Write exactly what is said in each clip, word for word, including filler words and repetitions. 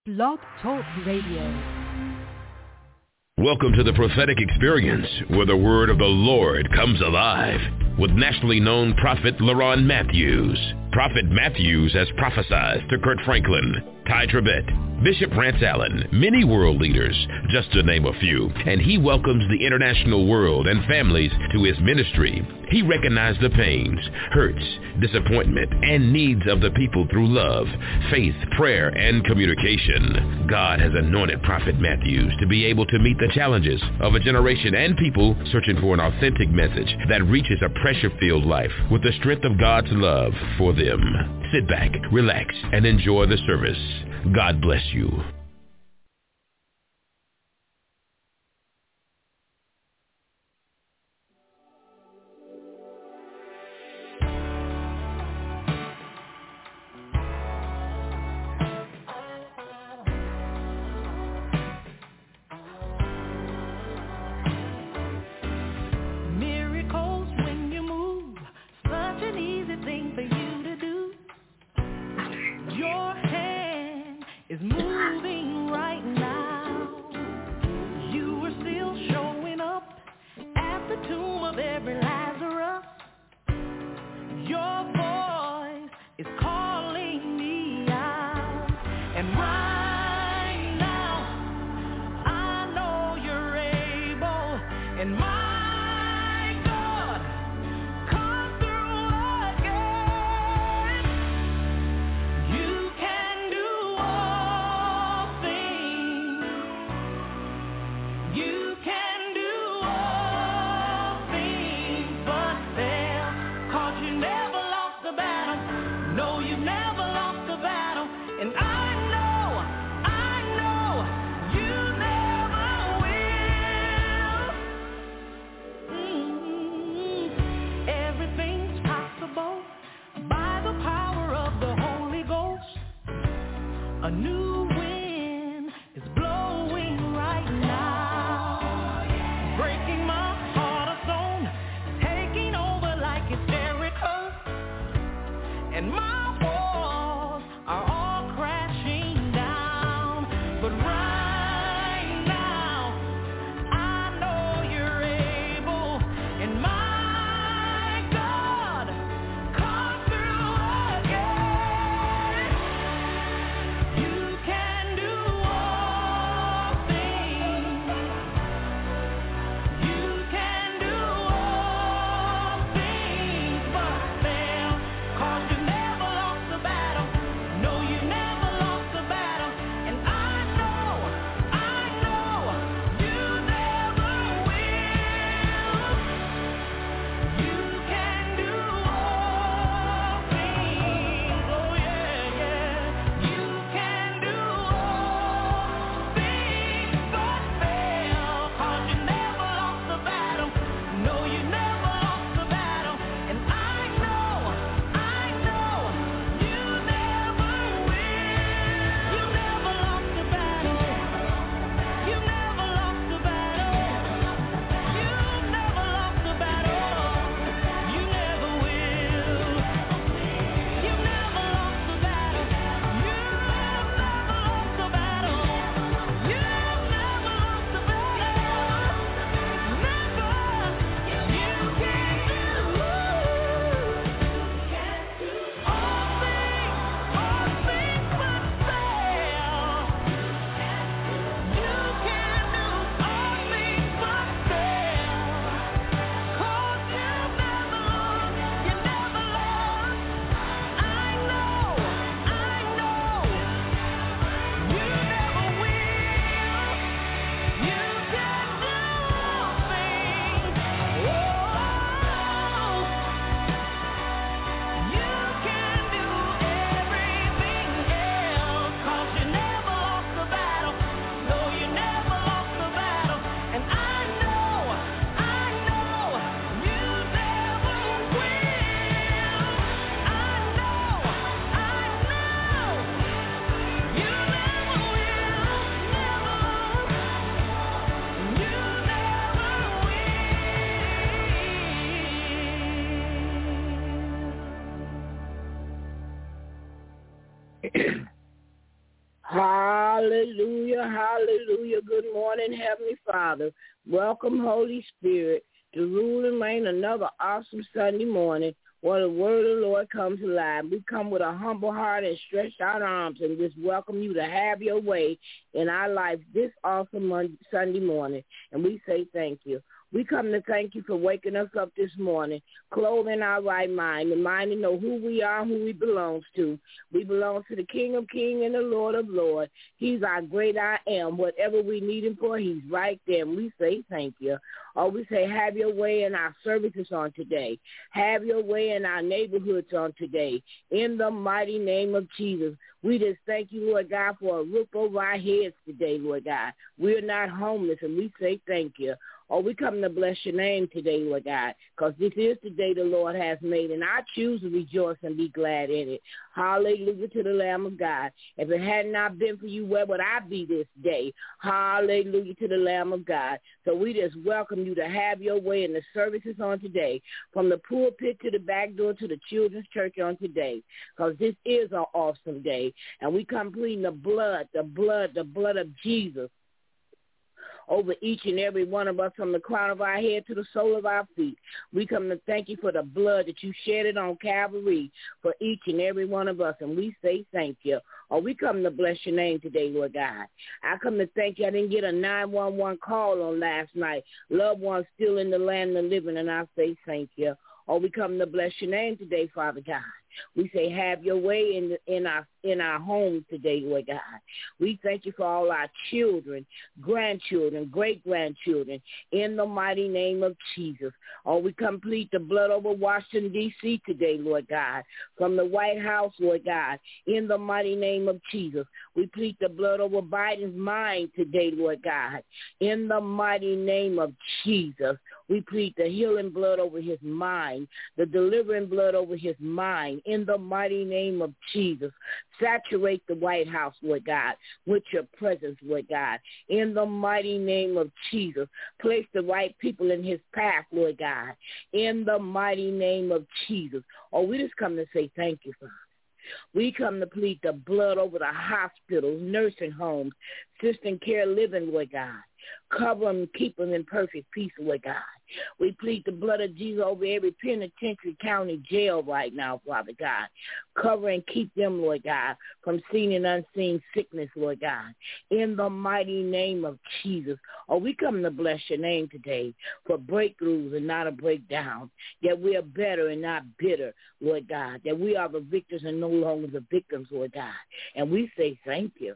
Blog Talk Radio. Welcome to the prophetic experience where the word of the Lord comes alive with nationally known prophet LaRon Matthews. Prophet Matthews has prophesied to Kurt Franklin, Ty Tribbett, Bishop Rance Allen, many world leaders, just to name a few, and he welcomes the international world and families to his ministry. He recognized the pains, hurts, disappointment, and needs of the people through love, faith, prayer, and communication. God has anointed Prophet Matthews to be able to meet the challenges of a generation and people searching for an authentic message that reaches a pressure-filled life with the strength of God's love for them. Sit back, relax, and enjoy the service. God bless you. You can Hallelujah, hallelujah. Good morning, Heavenly Father. Welcome, Holy Spirit, to rule and reign another awesome Sunday morning where the word of the Lord comes alive. We come with a humble heart and stretched out arms and just welcome you to have your way in our life this awesome Monday, Sunday morning. And we say thank you. We come to thank you for waking us up this morning, clothing our right mind, and mind to know who we are, who we belong to. We belong to the King of Kings and the Lord of Lords. He's our great I am. Whatever we need him for, he's right there, and we say thank you. Or we say have your way in our services on today. Have your way in our neighborhoods on today. In the mighty name of Jesus, we just thank you, Lord God, for a roof over our heads today, Lord God. We're not homeless, and we say thank you. Oh, we come to bless your name today, Lord God, because this is the day the Lord has made, and I choose to rejoice and be glad in it. Hallelujah to the Lamb of God. If it had not been for you, where would I be this day? Hallelujah to the Lamb of God. So we just welcome you to have your way in the services on today, from the pulpit to the back door to the children's church on today, because this is an awesome day, and we come pleading the blood, the blood, the blood of Jesus over each and every one of us from the crown of our head to the sole of our feet. We come to thank you for the blood that you shedded on Calvary for each and every one of us, and we say thank you. Or we come to bless your name today, Lord God. I come to thank you. I didn't get a nine one one call on last night. Loved ones still in the land of the living, and I say thank you. Or we come to bless your name today, Father God. We say have your way in the, in our in our homes today, Lord God. We thank you for all our children, grandchildren, great-grandchildren, in the mighty name of Jesus. Oh, we complete the blood over Washington, D C today, Lord God, from the White House, Lord God, in the mighty name of Jesus. We plead the blood over Biden's mind today, Lord God, in the mighty name of Jesus. We plead the healing blood over his mind, the delivering blood over his mind, in the mighty name of Jesus. Saturate the White House, Lord God, with your presence, Lord God, in the mighty name of Jesus. Place the right people in his path, Lord God, in the mighty name of Jesus. Oh, we just come to say thank you, Father. We come to plead the blood over the hospitals, nursing homes, assisted care living, Lord God. Cover them and keep them in perfect peace, Lord God. We plead the blood of Jesus over every penitentiary county jail right now, Father God. Cover and keep them, Lord God, from seen and unseen sickness, Lord God. In the mighty name of Jesus. Oh, we come to bless your name today for breakthroughs and not a breakdown. That we are better and not bitter, Lord God. That we are the victors and no longer the victims, Lord God. And we say thank you.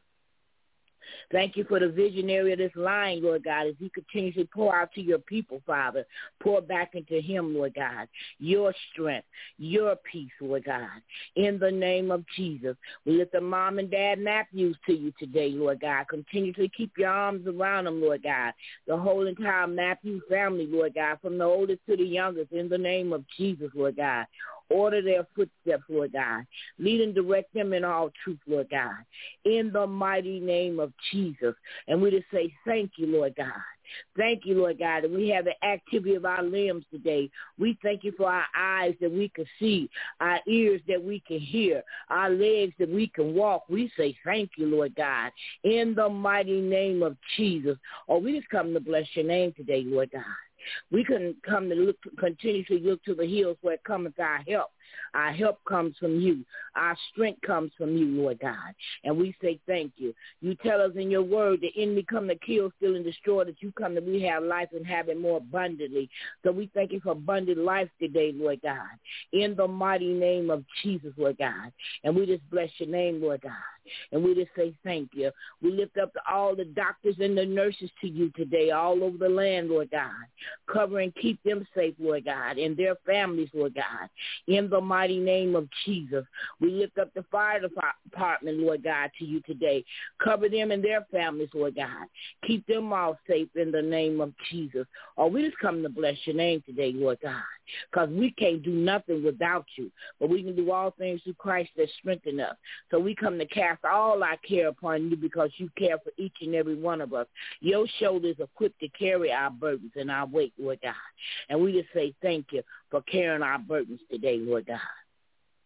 Thank you for the visionary of this line, Lord God, as he continues to pour out to your people, Father. Pour back into him, Lord God, your strength, your peace, Lord God. In the name of Jesus, we lift the mom and dad Matthews to you today, Lord God. Continue to keep your arms around them, Lord God. The whole entire Matthews family, Lord God, from the oldest to the youngest, in the name of Jesus, Lord God. Order their footsteps, Lord God. Lead and direct them in all truth, Lord God. In the mighty name of Jesus. And we just say thank you, Lord God. Thank you, Lord God, that we have the activity of our limbs today. We thank you for our eyes that we can see, our ears that we can hear, our legs that we can walk. We say thank you, Lord God, in the mighty name of Jesus. Oh, we just come to bless your name today, Lord God. We can come to look, continuously look to the hills where it cometh our help. Our help comes from you. Our strength comes from you, Lord God. And we say thank you. You tell us in your word the enemy come to kill, steal, and destroy, that you come that we have life and have it more abundantly. So we thank you for abundant life today, Lord God, in the mighty name of Jesus, Lord God. And we just bless your name, Lord God. And we just say thank you. We lift up all the doctors and the nurses to you today all over the land, Lord God. Cover and keep them safe, Lord God, and their families, Lord God. In the mighty name of Jesus, we lift up the fire department, Lord God, to you today. Cover them and their families, Lord God. Keep them all safe in the name of Jesus. Oh, we just come to bless your name today, Lord God, because we can't do nothing without you, but we can do all things through Christ that strengthen us. So we come to cast all our care upon you because you care for each and every one of us. Your shoulders are equipped to carry our burdens and our weight, Lord God. And we just say thank you for carrying our burdens today, Lord God.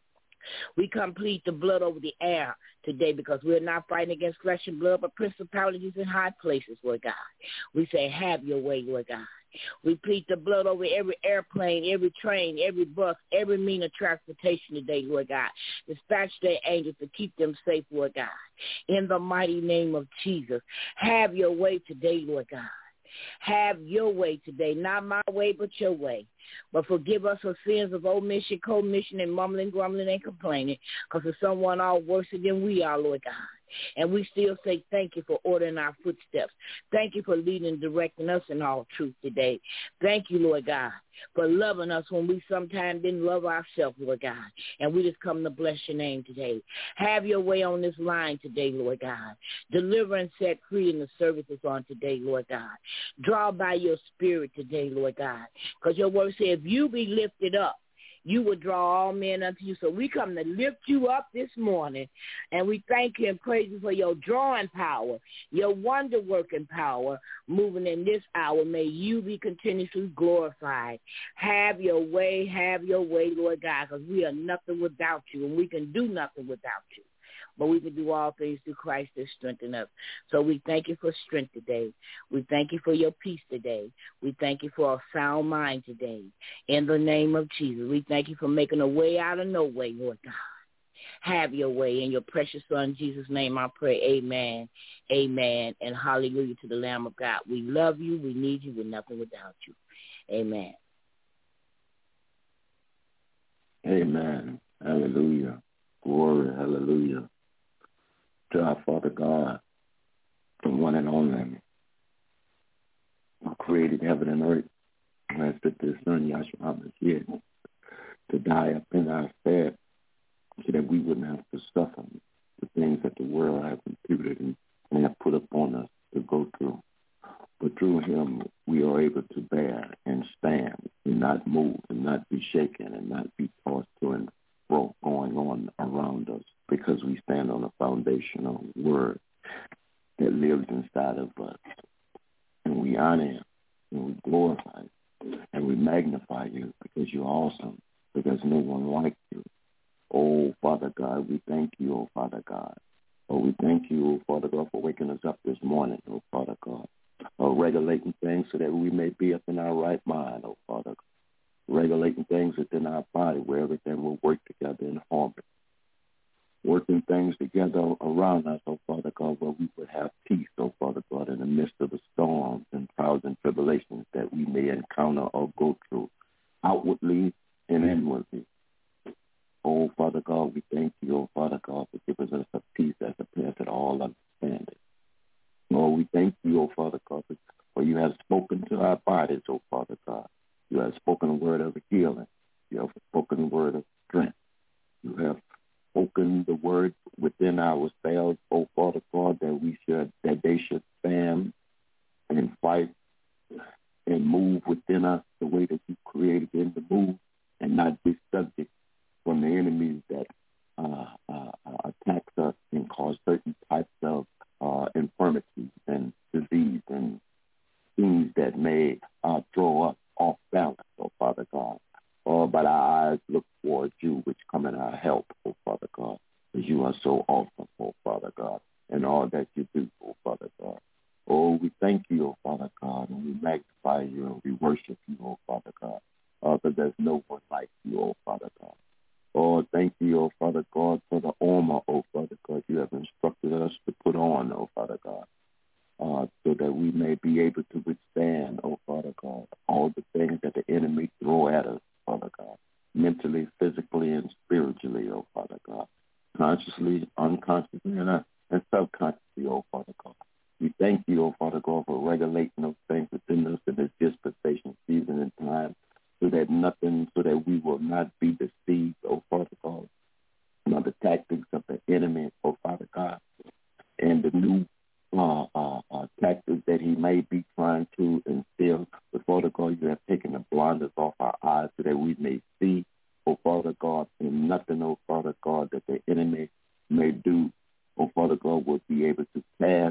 We complete the blood over the air today because we're not fighting against flesh and blood, but principalities in high places, Lord God. We say, have your way, Lord God. We plead the blood over every airplane, every train, every bus, every mean of transportation today, Lord God. Dispatch their angels to keep them safe, Lord God. In the mighty name of Jesus, have your way today, Lord God. Have your way today, not my way, but your way. But forgive us for sins of omission, commission, and mumbling, grumbling, and complaining, because there's someone all worse than we are, Lord God. And we still say thank you for ordering our footsteps. Thank you for leading and directing us in all truth today. Thank you, Lord God, for loving us when we sometimes didn't love ourselves, Lord God. And we just come to bless your name today. Have your way on this line today, Lord God. Deliver and set free in the services on today, Lord God. Draw by your spirit today, Lord God. Because your word says, if you be lifted up, you will draw all men unto you. So we come to lift you up this morning, and we thank you and praise you for your drawing power, your wonder-working power moving in this hour. May you be continuously glorified. Have your way, have your way, Lord God, because we are nothing without you, and we can do nothing without you. But we can do all things through Christ that strengthen us. So we thank you for strength today. We thank you for your peace today. We thank you for a sound mind today. In the name of Jesus, we thank you for making a way out of no way, Lord God. Have your way. In your precious Son, Jesus' name, I pray. Amen, amen, and hallelujah to the Lamb of God. We love you. We need you. We're nothing without you. Amen. Amen. Hallelujah. Glory. Hallelujah. To our Father God, the one and only, who created heaven and earth, and has put his Son, Yahshua HaMashiach, to die up in our stead, so that we wouldn't have to suffer the things that the world has imputed and, and have put upon us to go through. But through him, we are able to bear and stand and not move and not be shaken and not be tossed to and fro going on around us, because we stand on a foundational word that lives inside of us. And we honor him, and we glorify you, and we magnify you, because you're awesome, because no one like you. Oh, Father God, we thank you, oh, Father God. Oh, we thank you, oh, Father God, for waking us up this morning, oh, Father God. Oh, regulating things so that we may be up in our right mind, oh, Father God. Regulating things within our body where everything will work together in harmony. Working things together around us, oh Father God, where we would have peace, oh Father God, in the midst of the storms and trials and tribulations that we may encounter or go through, outwardly and inwardly. Oh Father God, we thank you, oh Father God, for giving us a peace that surpasses all understanding. Lord, we thank you, oh Father God, for you have spoken to our bodies, oh Father God. You have spoken a word of healing. You have spoken a word of strength. You have spoken the word within ourselves, oh Father God, that we should, that they should stand and fight and move within us the way that you created them to move, and not be subject from the enemies that uh, uh, attacks us and cause certain types of uh, infirmities and disease and things that may uh, throw us off balance, oh Father God. Oh, but our eyes look towards you, which come in our help, oh Father God, because you are so awesome, oh Father God, and all that you do, oh Father God. Oh, we thank you, oh Father God, and we magnify you and we worship you, oh Father God, uh, because there's no one like you, oh Father God. Oh, thank you, oh Father God, for the armor, oh Father God, you have instructed us to put on, oh Father God. Uh, so that we may be able to withstand, oh Father God, all the things that the enemy throw at us, Father God, mentally, physically, and spiritually, oh Father God, consciously, unconsciously, and, uh, and subconsciously, oh Father God. We thank you, oh Father God, for regulating those things within us in this dispensation, season, and time, so that nothing, so that we will not be deceived, oh Father God, by the tactics of the enemy, oh Father God, and the new Uh, uh, uh, tactics that he may be trying to instill. But Father God, you have taken the blinders off our eyes so that we may see, oh Father God, and nothing, oh Father God, that the enemy may do, oh Father God, will be able to pass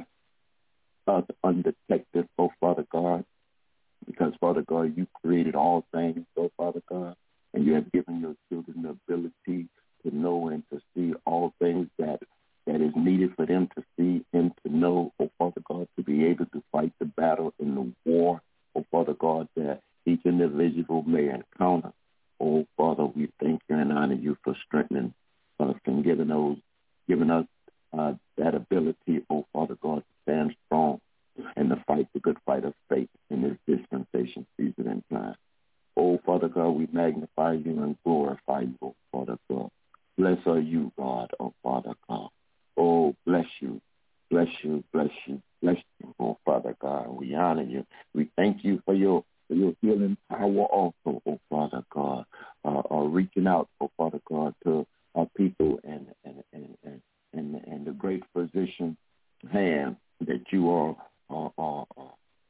us undetected, oh Father God, because Father God, you created all things, oh Father God, and you have given your children the ability to know and to see all things that that is needed for them to see and to know, oh, Father God, to be able to fight the battle in the war, oh, Father God, that each individual may encounter. Oh, Father, we thank you and honor you for strengthening us and giving, those, giving us uh, that ability, oh, Father God, to stand strong and to fight the good fight of faith in this dispensation season and time. Oh, Father God, we magnify you and glorify you, oh, Father God. Bless are you, God, oh, Father God. Oh, bless you, bless you, bless you, bless you, oh, Father God. We honor you. We thank you for your for your healing power also, oh, Father God, uh, uh, reaching out, oh, Father God, to our people and and, and, and, and, and the great physician hand that you are uh, uh, uh,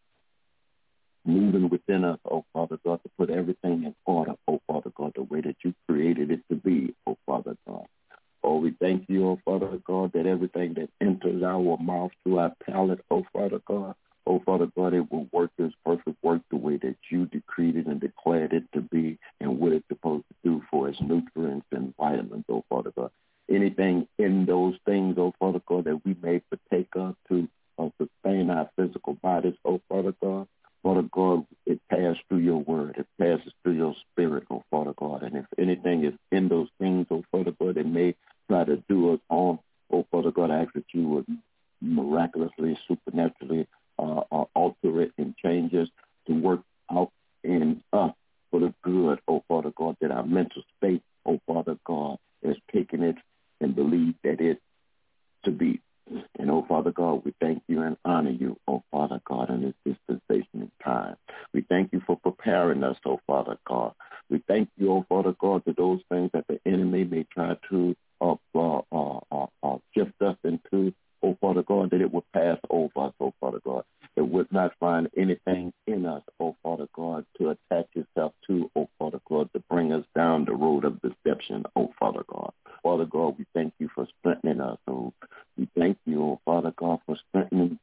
moving within us, oh, Father God, to put everything in order, oh, Father God, the way that you created it to be, oh, Father God. Oh, we thank you, oh, Father God, that everything that enters our mouth through our palate, oh, Father God, oh, Father God, it will work this perfect work the way that you decreed it and declared it to be and what it's supposed to do for its nutrients and vitamins, oh, Father God. Anything in those things, oh, Father God, that we may partake of to uh, sustain our physical bodies, oh, Father God, Father God, it passes through your word. It passes through your spirit, oh, Father God. And if anything is in those things, oh, Father God, that may try to do us harm, oh, Father God, I ask that you would miraculously, supernaturally uh, uh, alter it and change us to work out in us for the good, oh, Father God, that our mental state, oh, Father God, is taking it and believe that it to be. And, oh, Father God, we thank you and honor you, oh, Father God, in this dispensation of time. We thank you for preparing us, oh, Father God. We thank you, oh, Father God, that those things that the enemy may try to uh, uh, uh, uh, uh, shift us into, oh, Father God, that it would pass over us, oh, Father God. It would not find anything in us, oh, Father God, to attach itself to, oh, Father God, to bring us down the road of deception, oh, Father God. Father God, we thank you for strengthening us, oh. We thank you, oh, Father God, for strengthening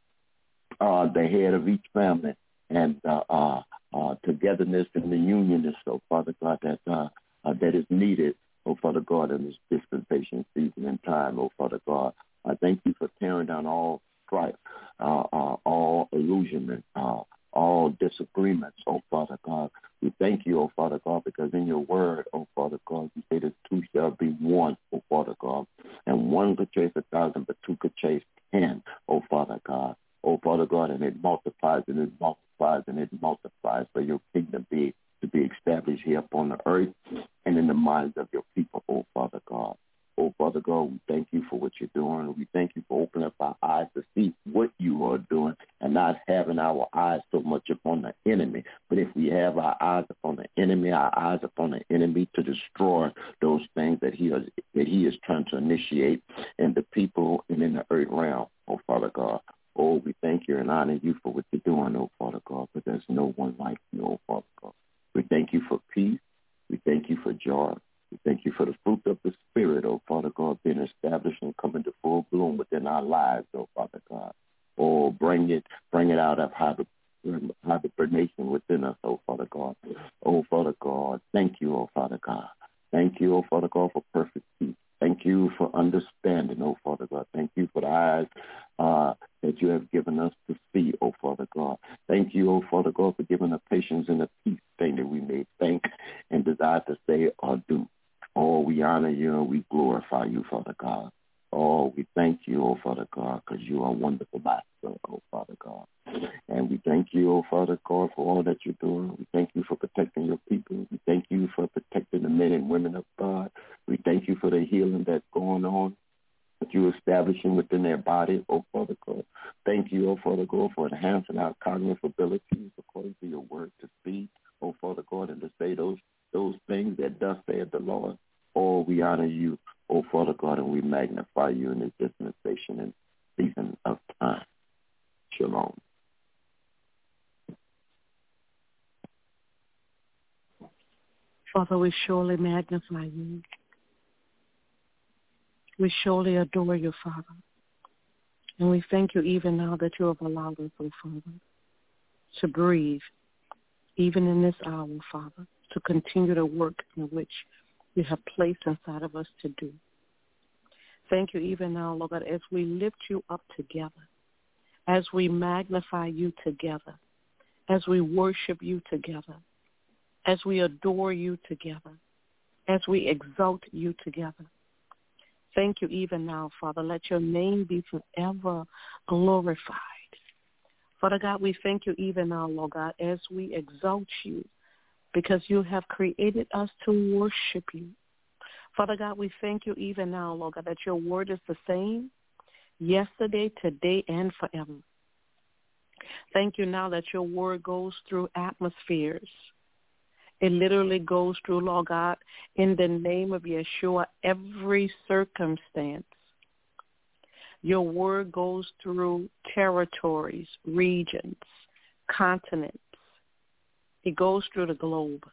uh, the head of each family and uh, uh, uh, togetherness and the unionness, oh, Father God, that uh, uh, that is needed, oh, Father God, in this dispensation season and time, oh, Father God. I thank you for tearing down all strife, uh, uh, all illusionment, uh, all disagreements, oh, Father God. We thank you, oh, Father God, because in your word, oh, Father God, you say that two shall be one, oh, Father God. And one could chase a thousand, but two could chase ten, oh, Father God. Oh, Father God, and it multiplies and it multiplies and it multiplies for your kingdom be to be established here upon the earth and in the minds of your people, oh, Father God. Oh, Father God, we thank you for what you're doing. We thank you for opening up our eyes to see what you are doing and not having our eyes so much upon the enemy. But if we have our eyes upon the enemy, our eyes upon the enemy to destroy those things that he is, that he is trying to initiate in the people and in the earth realm, oh, Father God. Oh, we thank you and honor you for what you're doing, oh, Father God, but there's no one like you, oh, Father God. We thank you for peace. We thank you for joy. We thank you for the fruit of the Spirit, oh, Father God, being established and coming to full bloom within our lives, oh, Father God. Oh, bring it, bring it out of hibernation within us, oh, Father God. Oh, Father God, thank you, oh, Father God. Thank you, oh, Father God, for perfect peace. Thank you for understanding, oh, Father God. Thank you for the eyes uh, that you have given us to see, oh, Father God. Thank you, oh, Father God, for giving the patience and the peace thing that we may think and desire to say or do. Oh, we honor you and we glorify you, Father God. Oh, we thank you, oh, Father God, because you are wonderful master, oh, Father God. And we thank you, oh, Father God, for all that you're doing. We thank you for protecting your people. We thank you for protecting the men and women of God. We thank you for the healing that's going on, that you're establishing within their body, oh, Father God. Thank you, oh, Father God, for enhancing our cognitive abilities according to your word to speak, oh, Father God, and to say those those things that thus saith the Lord. Oh, we honor you, oh, Father God, and we magnify you in this dispensation and season of time. Shalom. Father, we surely magnify you. We surely adore you, Father. And we thank you even now that you have allowed us, oh, Father, to breathe, even in this hour, Father, to continue the work in which you have placed inside of us to do. Thank you even now, Lord God, as we lift you up together, as we magnify you together, as we worship you together, as we adore you together, as we exalt you together. Thank you even now, Father. Let your name be forever glorified. Father God, we thank you even now, Lord God, as we exalt you, because you have created us to worship you. Father God, we thank you even now, Lord God, that your word is the same yesterday, today, and forever. Thank you now that your word goes through atmospheres. It literally goes through, Lord God, in the name of Yeshua, every circumstance. Your word goes through territories, regions, continents. It goes through the globe.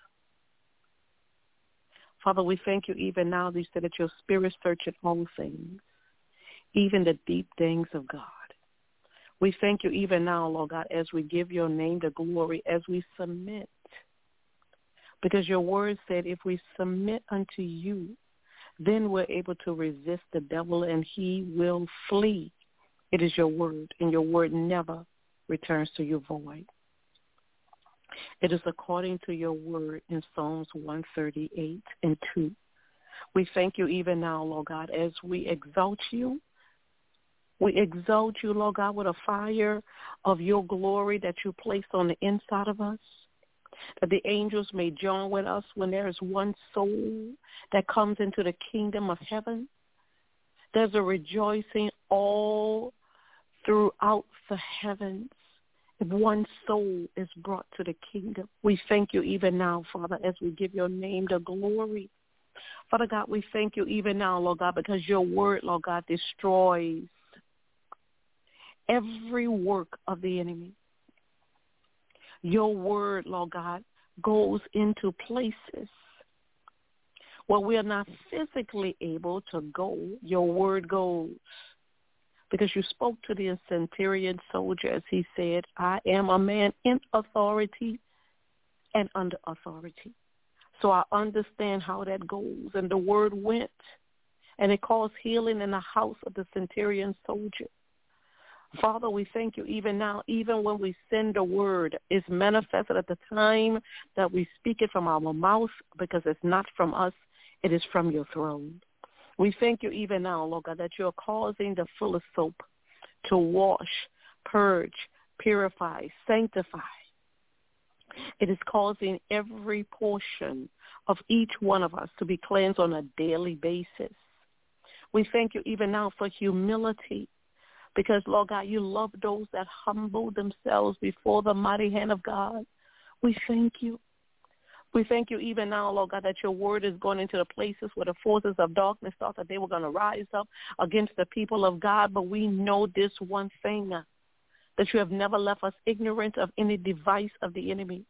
Father, we thank you even now, you said that your spirit searcheth all things, even the deep things of God. We thank you even now, Lord God, as we give your name the glory, as we submit. Because your word said if we submit unto you, then we're able to resist the devil and he will flee. It is your word, and your word never returns to you void. It is according to your word in Psalms one thirty-eight and two. We thank you even now, Lord God, as we exalt you. We exalt you, Lord God, with a fire of your glory that you placed on the inside of us, that the angels may join with us when there is one soul that comes into the kingdom of heaven. There's a rejoicing all throughout the heavens if one soul is brought to the kingdom. We thank you even now, Father, as we give your name the glory. Father God, we thank you even now, Lord God, because your word, Lord God, destroys every work of the enemy. Your word, Lord God, goes into places where we are not physically able to go. Your word goes. Because you spoke to the centurion soldier as he said, I am a man in authority and under authority. So I understand how that goes. And the word went, and it caused healing in the house of the centurion soldier. Father, we thank you even now, even when we send a word, it's manifested at the time that we speak it from our mouth, because it's not from us, it is from your throne. We thank you even now, Lord God, that you're causing the fullest soap to wash, purge, purify, sanctify. It is causing every portion of each one of us to be cleansed on a daily basis. We thank you even now for humility, because, Lord God, you love those that humble themselves before the mighty hand of God. We thank you. We thank you even now, Lord God, that your word is going into the places where the forces of darkness thought that they were going to rise up against the people of God. But we know this one thing, that you have never left us ignorant of any device of the enemy.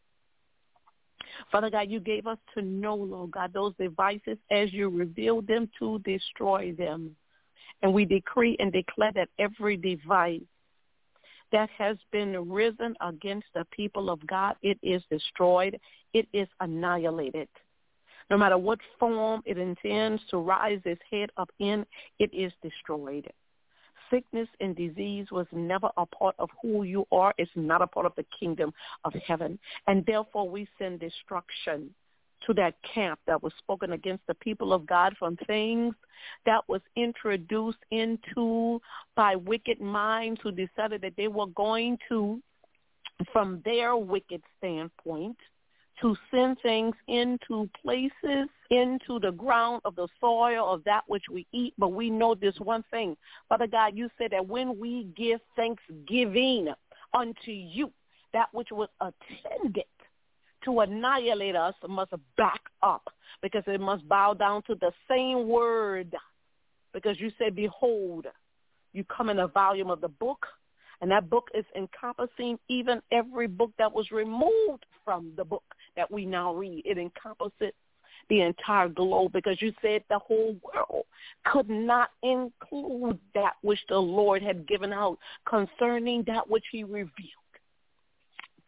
Father God, you gave us to know, Lord God, those devices as you revealed them to destroy them. And we decree and declare that every device that has been risen against the people of God, it is destroyed. It is annihilated. No matter what form it intends to rise its head up in, it is destroyed. Sickness and disease was never a part of who you are. It's not a part of the kingdom of heaven. And therefore we send destruction to that camp that was spoken against the people of God from things that was introduced into by wicked minds who decided that they were going to, from their wicked standpoint, to send things into places, into the ground of the soil of that which we eat. But we know this one thing. Father God, you said that when we give thanksgiving unto you, that which was attended to annihilate us must back up, because it must bow down to the same word. Because you said, behold, you come in a volume of the book, and that book is encompassing even every book that was removed from the book that we now read. It encompasses the entire globe, because you said the whole world could not include that which the Lord had given out concerning that which he revealed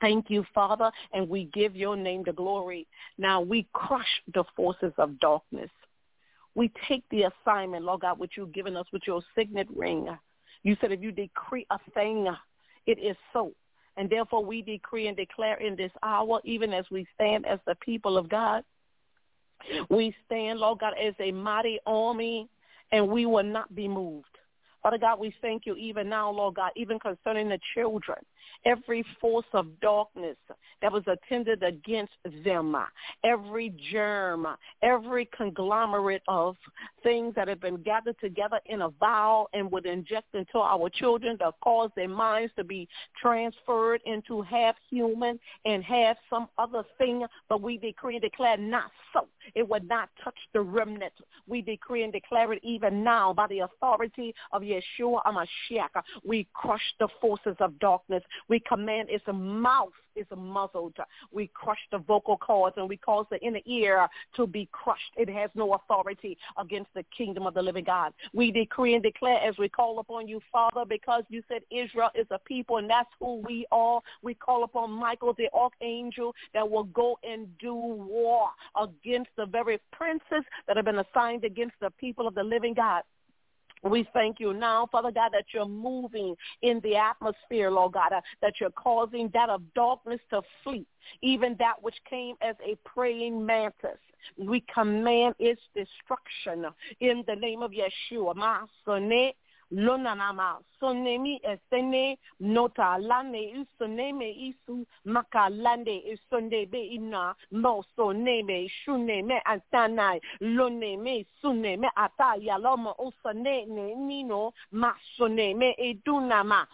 Thank you, Father, and we give your name the glory. Now we crush the forces of darkness. We take the assignment, Lord God, which you've given us with your signet ring. You said if you decree a thing, it is so. And therefore we decree and declare in this hour, even as we stand as the people of God, we stand, Lord God, as a mighty army, and we will not be moved. Father God, we thank you even now, Lord God, even concerning the children. Every force of darkness that was attended against them, every germ, every conglomerate of things that have been gathered together in a vial and would inject into our children to cause their minds to be transferred into half human and half some other thing, but we decree and declare not so. It would not touch the remnant. We decree and declare it even now by the authority of Yeshua HaMashiach. We crush the forces of darkness. We command its mouth is muzzled. We crush the vocal cords and we cause the inner ear to be crushed. It has no authority against the kingdom of the living God. We decree and declare as we call upon you, Father, because you said Israel is a people and that's who we are. We call upon Michael, the archangel, that will go and do war against the very princes that have been assigned against the people of the living God. We thank you now, Father God, that you're moving in the atmosphere, Lord God, uh, that you're causing that of darkness to flee, even that which came as a praying mantis. We command its destruction in the name of Yeshua. Ma-sone, lonanama, sonemi esene, nota lane, usoneme isu, makalande, usonde be ina, mo soneme, shuneme, antanai, loneme, suneme, ataya, loma, osane, nino, ma soneme, edunama,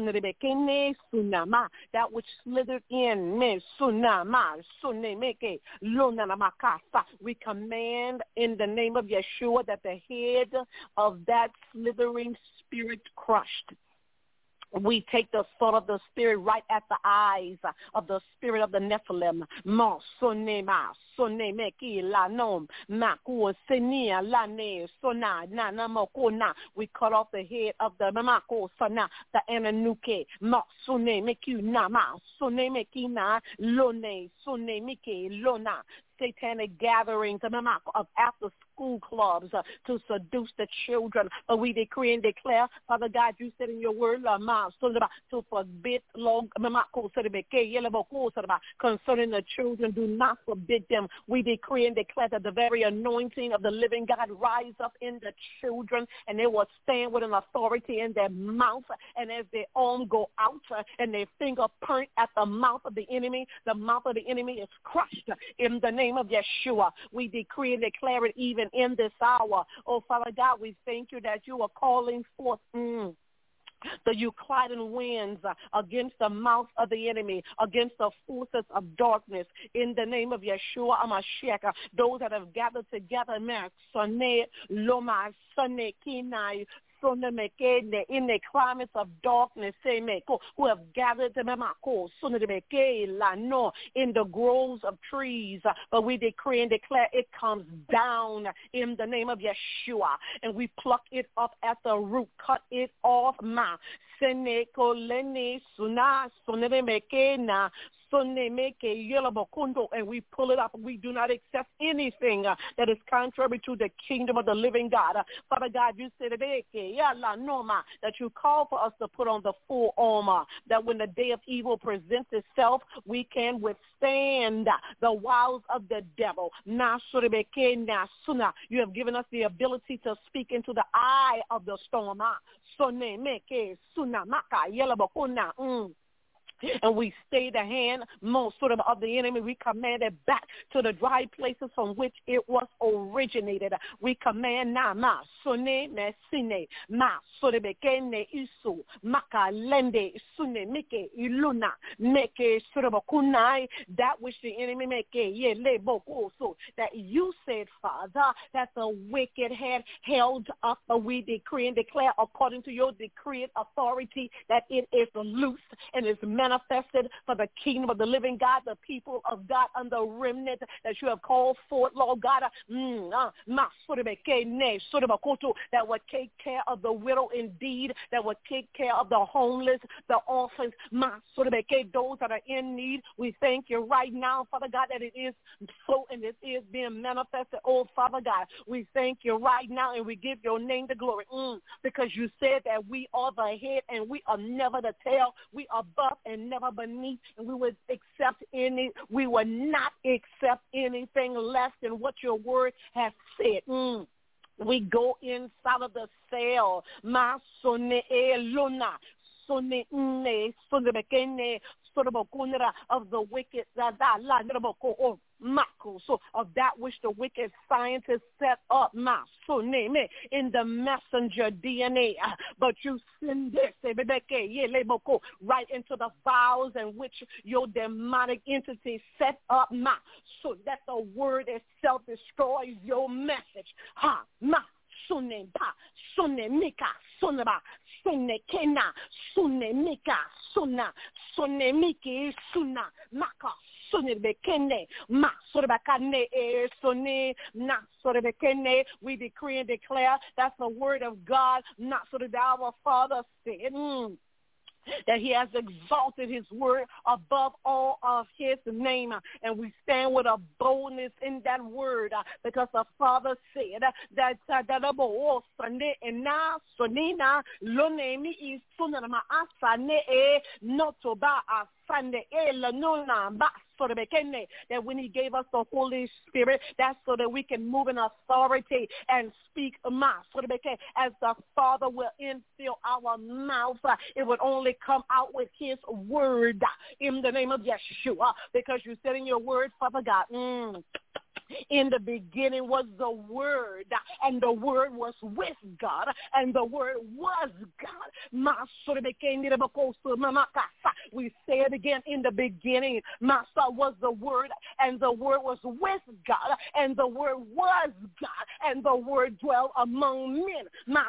that which slithered in, me sunama, sunemeke, lonanamakasa. We command in the name of Yeshua that the head of that slithering spirit crushed. We take the sword of the spirit right at the eyes of the spirit of the Nephilim. Mo sonema sonemeki lanom maku senia lane sona na namokona. We cut off the head of the mamako sana the ananuke. Mo sonemeki nama sonemeki na lone sonemiki lona. Satanic gatherings of after-school clubs uh, to seduce the children. But we decree and declare, Father God, you said in your word, to forbid concerning the children. Do not forbid them. We decree and declare that the very anointing of the living God rise up in the children, and they will stand with an authority in their mouth. And as their arm go out uh, and their finger point at the mouth of the enemy, the mouth of the enemy is crushed in the name of Yeshua. We decree and declare it even in this hour. Oh, Father God, we thank you that you are calling forth mm, the Euclidean winds uh, against the mouth of the enemy, against the forces of darkness, in the name of Yeshua HaMashiach. Uh, those that have gathered together, Sone, Loma, Sone, Kinai, in the climates of darkness, who have gathered in the groves of trees. But we decree and declare it comes down in the name of Yeshua, and we pluck it up at the root, cut it off. Ma and we pull it up. We do not accept anything uh, that is contrary to the kingdom of the living God. Uh, Father God, you said that you call for us to put on the full armor, that when the day of evil presents itself, we can withstand the wiles of the devil. You have given us the ability to speak into the eye of the storm. Mm. And we stay the hand most sort of of the enemy. We command it back to the dry places from which it was originated. We command now ma sone mesine ma sorebekene isu makalende sune mike iluna meke sorobakunai, that which the enemy make ye leboko, so that you said, Father, that the wicked had held up. But we decree and declare according to your decree and authority that it is loose and is manifest manifested for the kingdom of the living God, the people of God, and the remnant that you have called forth, Lord God, mm, uh, that would take care of the widow indeed, that would take care of the homeless, the orphans, those that are in need. We thank you right now, Father God, that it is so and it is being manifested. Oh, Father God, we thank you right now and we give your name the glory mm, because you said that we are the head and we are never the tail. We are above and never beneath, and we would accept any, we will not accept anything less than what your word has said. Mm. We go inside of the cell. Ma sone e luna. Sone ne sone bekene of the wicked so of that which the wicked scientists set up in the messenger D N A, but you send this right into the vials in which your demonic entity set up so that the word itself destroys your message. Ha ma Sunne pa, sunne mika, sunne ba, sunne kena, sunne mika, sunna, sunne miki, sunna, maka, sunne bekene, ma, sunne bakane, e, sunne, na, sunne bekene. We decree and declare that's the word of God, not so that our Father said. Mm. That he has exalted his word above all of his name. And we stand with a boldness in that word uh, because the Father said uh, that uh, Sunday and now Sonina Lonemi is Sunama Asane e Notoba Asane e Lanona Ba. That when he gave us the Holy Spirit, that's so that we can move in authority and speak as the Father will infill our mouth. It would only come out with his word in the name of Yeshua, because you said in your word, Father God, mm, in the beginning was the Word, and the Word was with God, and the Word was God. We say it again, in the beginning, Masa was the Word, and the Word was with God, and the Word was God, and the Word dwelt among men.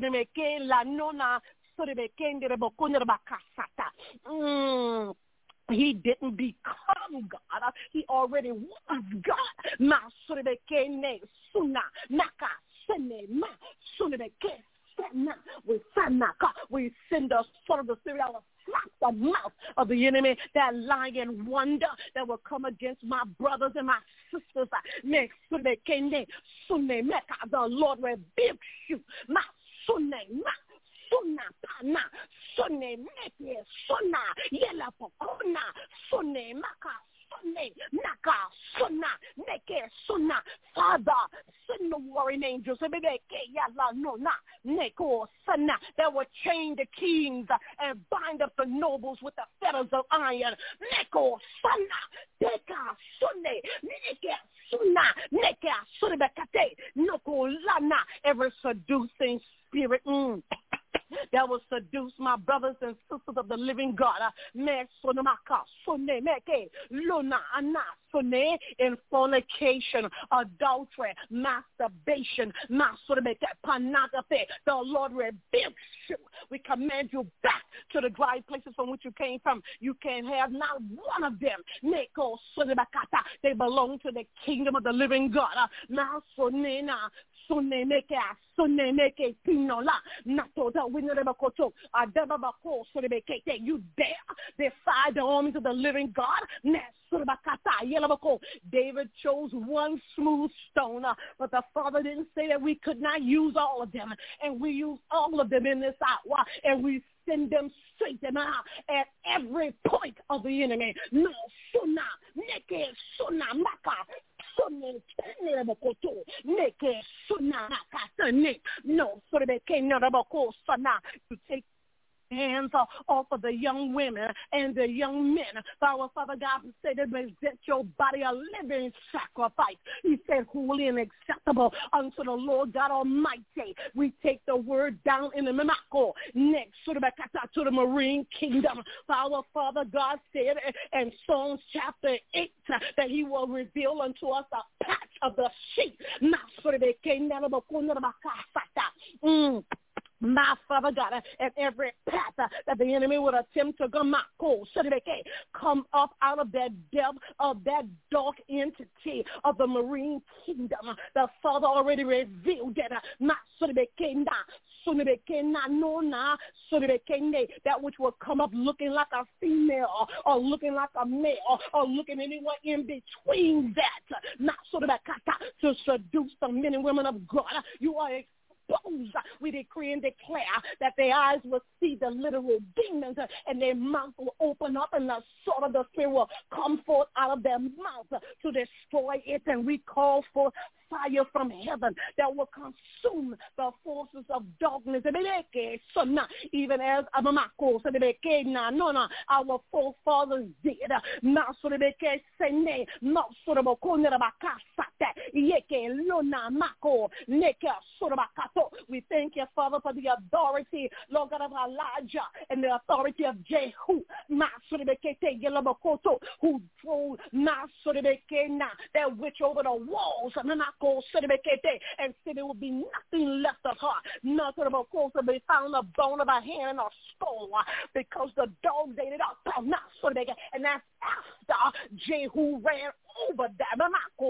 Mm. He didn't become God. He already was God. Ma surebekene suna naka sene ma surebeke sena. We sanaka. We send the sword of the Spirit out of slap the mouth of the enemy, that lying wonder that will come against my brothers and my sisters. Me surebekene sune meka. The Lord rebukes you. Ma sune ma. Suna pana, sune meke, suna yela pokona, sune maka, sune naka, suna meke, suna. Father, send the warring angels, yala no na neko suna, that will chain the kings and bind up the nobles with the fetters of iron. Neko suna, deka sune, neke suna, neke sunebekate, noko lana, every seducing spirit. Mm. That will seduce my brothers and sisters of the living God. In fornication, adultery, masturbation, pornography. The Lord rebukes you. We command you back to the dry places from which you came from. You can have not one of them. They belong to the kingdom of the living God. You dare defy the armies of the living God? David chose one smooth stone, uh, but the Father didn't say that we could not use all of them, and we use all of them in this hour, and we send them straight them out at every point of the enemy. No, suna, neke, suna, maka. No, so they came not about course to take hands off of the young women and the young men. Our Father God said, present your body a living sacrifice. He said, holy and acceptable unto the Lord God Almighty. We take the word down in the Mamako next to the marine kingdom. Our Father God said in Psalms chapter eight that he will reveal unto us a patch of the sheep. Mm. My Father God, and every path uh, that the enemy would attempt to come come up out of that depth of that dark entity of the marine kingdom. The Father already revealed that. Not that which will come up looking like a female or looking like a male or looking anywhere in between that. Not to seduce the men and women of God. You are we decree and declare that their eyes will see the literal demons and their mouth will open up and the sword of the Spirit will come forth out of their mouth to destroy it. And we call for fire from heaven that will consume the forces of darkness. Even as our forefathers did. We thank you, Father, for the authority, Lord God, of Elijah and the authority of Jehu, who drove that witch over the walls, and said there will be nothing left of her. Nothing of course will be found a bone of a hand and a skull, because the dog ate it up. And that's after Jehu ran over that.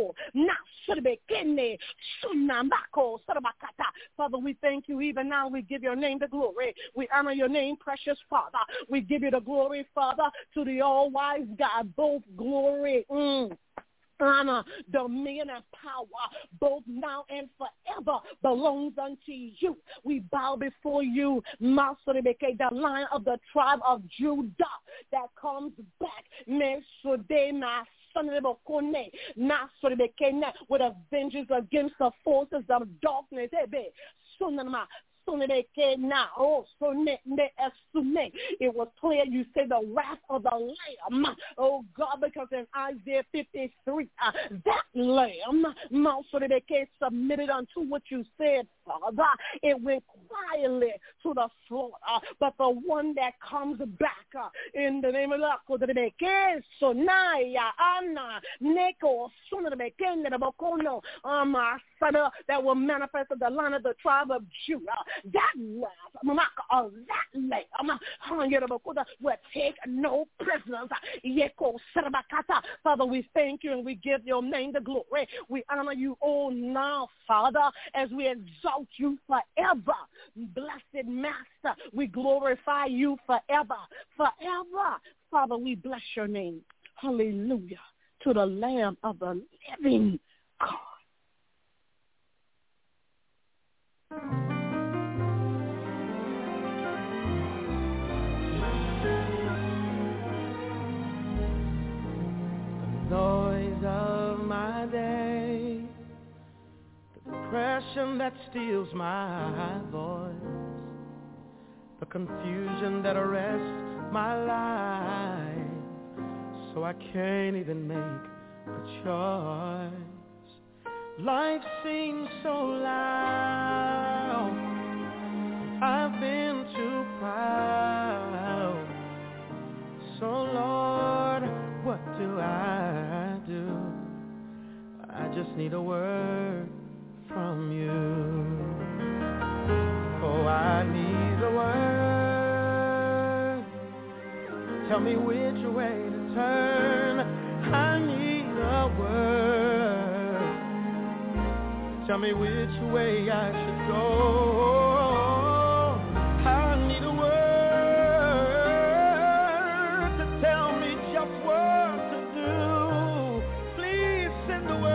Father, we thank you even now. We give your name the glory. We honor your name, precious Father. We give you the glory, Father, to the all-wise God, both glory, mm. honor, dominion, and power, both now and forever, belongs unto you. We bow before you, the Lion of the tribe of Judah that comes back, with a vengeance against the forces of darkness. It was clear you said the wrath of the Lamb, oh God, because in Isaiah fifty-three, uh, that Lamb submitted unto what you said, Father. It went quietly to the slaughter, but the one that comes back uh, in the name of the that will manifest in the line of the tribe of Judah. That lamb, of that lamb, will take no prisoners. Father, we thank you and we give your name the glory. We honor you all now, Father, as we exalt you forever. Blessed Master, we glorify you forever. Forever. Father, we bless your name. Hallelujah. To the Lamb of the living God. The noise of my day, the depression that steals my voice, the confusion that arrests my life, so I can't even make a choice. Life seems so loud, I've been too proud. So Lord, what do I do? I just need a word from you. Oh, I need a word. Tell me which way to turn. I need a word. Tell me which way I should go. I need a word to tell me just what to do. Please send a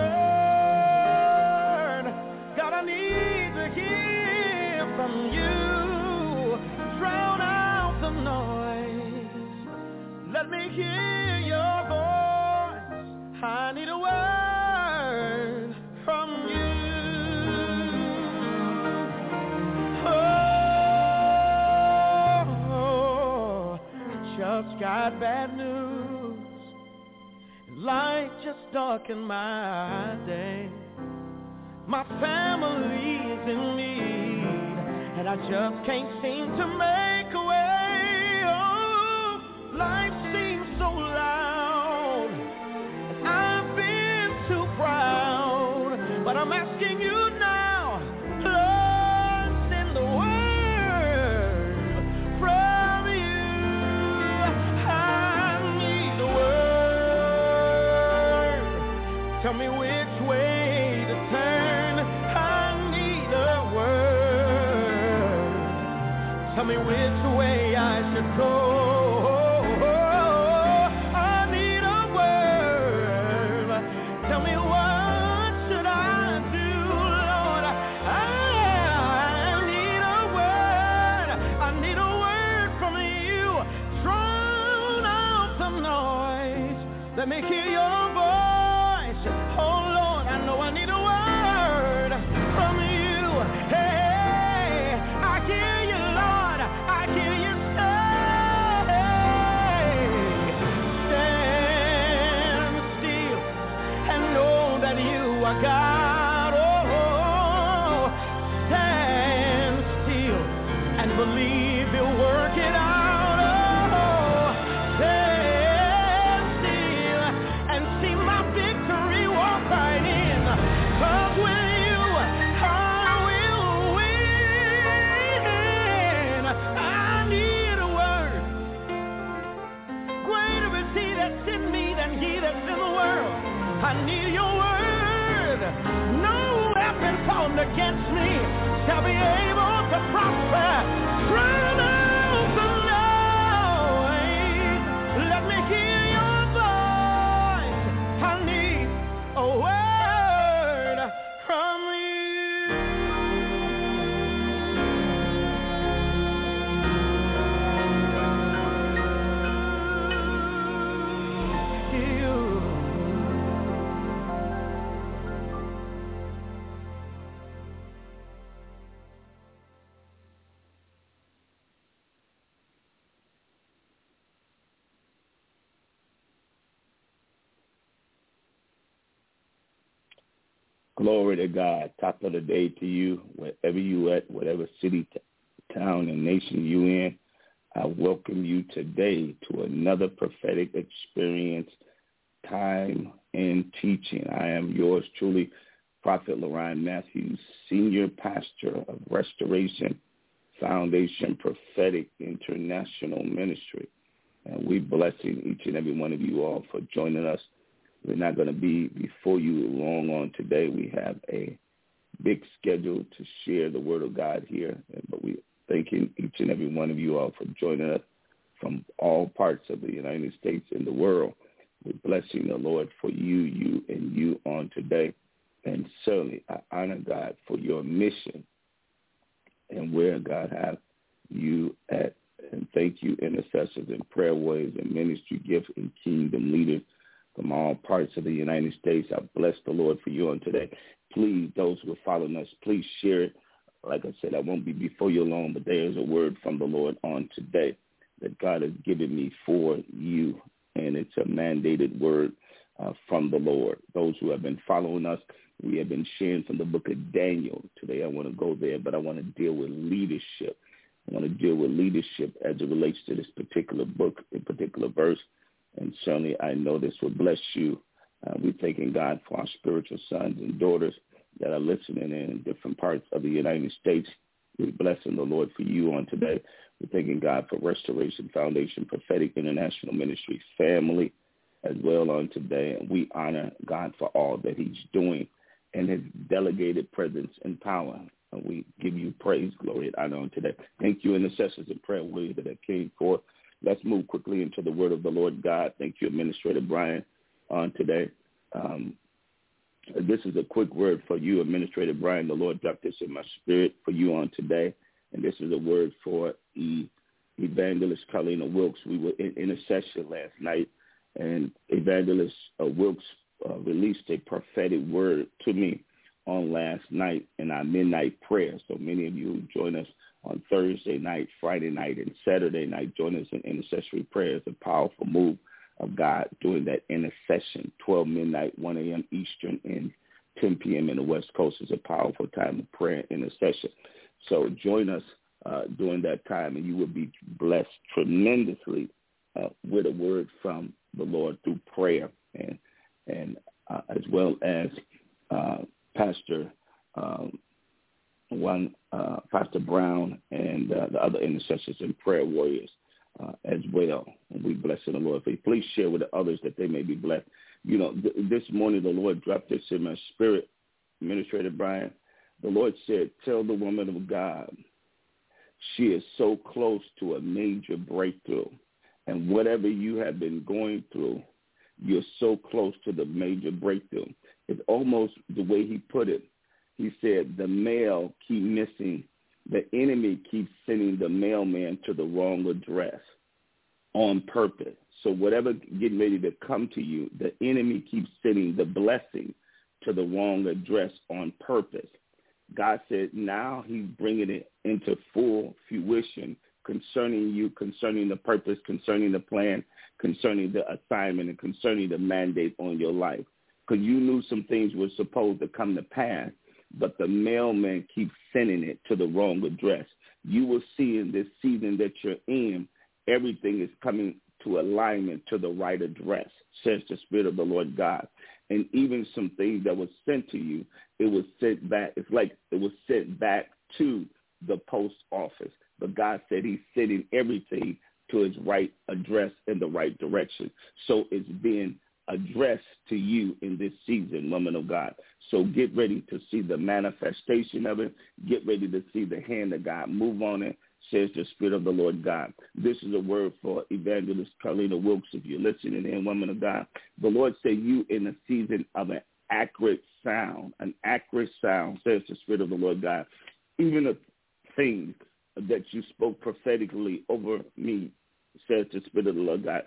word. God, I need to hear from you. Drown out the noise. Let me hear your voice. I need a word from you. Just got bad news. Life just darkened my day. My family is in need, and I just can't seem to make a way. Oh, life seems so loud, and I've been too proud. But I'm asking you now, Lord, send the word. Tell me which way to turn. I need a word. Tell me which way I should go. I need a word. Tell me what should I do, Lord. I need a word. I need a word from you. Drown out the noise. Let me hear your voice. Oh Lord, I know I need a word from you. Hey, I hear you, Lord. I hear you say, stand still and know that you are God. Oh, stand still and believe He'll work it out. I need your word. No weapon formed against me shall be able to prosper. Drown out the noise. Let me hear your voice. I need a word from you. Glory to God. Top of the day to you, wherever you at, whatever city, t- town, and nation you in. I welcome you today to another prophetic experience, time and teaching. I am yours truly, Prophet Lorraine Matthews, Senior Pastor of Restoration Foundation Prophetic International Ministry. And we blessing each and every one of you all for joining us. We're not going to be before you long on today. We have a big schedule to share the word of God here, but we thanking each and every one of you all for joining us from all parts of the United States and the world. We're blessing the Lord for you, you, and you on today. And certainly I honor God for your mission and where God has you at. And thank you, intercessors and prayer warriors and ministry gifts and kingdom leaders from all parts of the United States. I bless the Lord for you on today. Please, those who are following us, please share it. Like I said, I won't be before you long, but there is a word from the Lord on today that God has given me for you, and it's a mandated word uh, from the Lord. Those who have been following us, we have been sharing from the book of Daniel. Today I want to go there, but I want to deal with leadership. I want to deal with leadership as it relates to this particular book, in particular verse. And certainly I know this will bless you. Uh, we're thanking God for our spiritual sons and daughters that are listening in different parts of the United States. We're blessing the Lord for you on today. We're thanking God for Restoration Foundation Prophetic International Ministry family as well on today. And we honor God for all that he's doing and his delegated presence and power. And we give you praise, glory, and honor on today. Thank you, intercessors and prayer warriors that came forth. Let's move quickly into the word of the Lord God. Thank you, Administrator Brian, on today. Um, this is a quick word for you, Administrator Brian. The Lord dropped this in my spirit for you on today. And this is a word for e- Evangelist Carlina Wilkes. We were in intercession last night, and Evangelist uh, Wilkes uh, released a prophetic word to me on last night in our midnight prayer. So many of you who join us on Thursday night, Friday night, and Saturday night, join us in intercessory prayer. It's a powerful move of God during that intercession, twelve midnight, one a.m. Eastern, and ten p.m. in the West Coast is a powerful time of prayer and intercession. So join us uh, during that time, and you will be blessed tremendously uh, with a word from the Lord through prayer, and and uh, as well as uh, Pastor um, one uh, Pastor Brown and uh, the other intercessors and prayer warriors uh, as well. And we bless the Lord for you. Please share with the others that they may be blessed. You know, th- this morning the Lord dropped this in my spirit, Administrator Brian. The Lord said, tell the woman of God, she is so close to a major breakthrough. And whatever you have been going through, you're so close to the major breakthrough. It's almost the way he put it. He said, the mail keep missing. The enemy keeps sending the mailman to the wrong address on purpose. So whatever getting ready to come to you, the enemy keeps sending the blessing to the wrong address on purpose. God said now he's bringing it into full fruition concerning you, concerning the purpose, concerning the plan, concerning the assignment, and concerning the mandate on your life. Because you knew some things were supposed to come to pass, but the mailman keeps sending it to the wrong address. You will see in this season that you're in, everything is coming to alignment to the right address, says the Spirit of the Lord God. And even some things that was sent to you, it was sent back. It's like it was sent back to the post office. But God said he's sending everything to its right address in the right direction. So it's being addressed to you in this season, woman of God. So get ready to see the manifestation of it. Get ready to see the hand of God move on it, says the Spirit of the Lord God. This is a word for Evangelist Carlina Wilkes, if you're listening in, woman of God. The Lord said you in a season of an accurate sound, an accurate sound, says the Spirit of the Lord God. Even the things that you spoke prophetically over me, says the Spirit of the Lord God.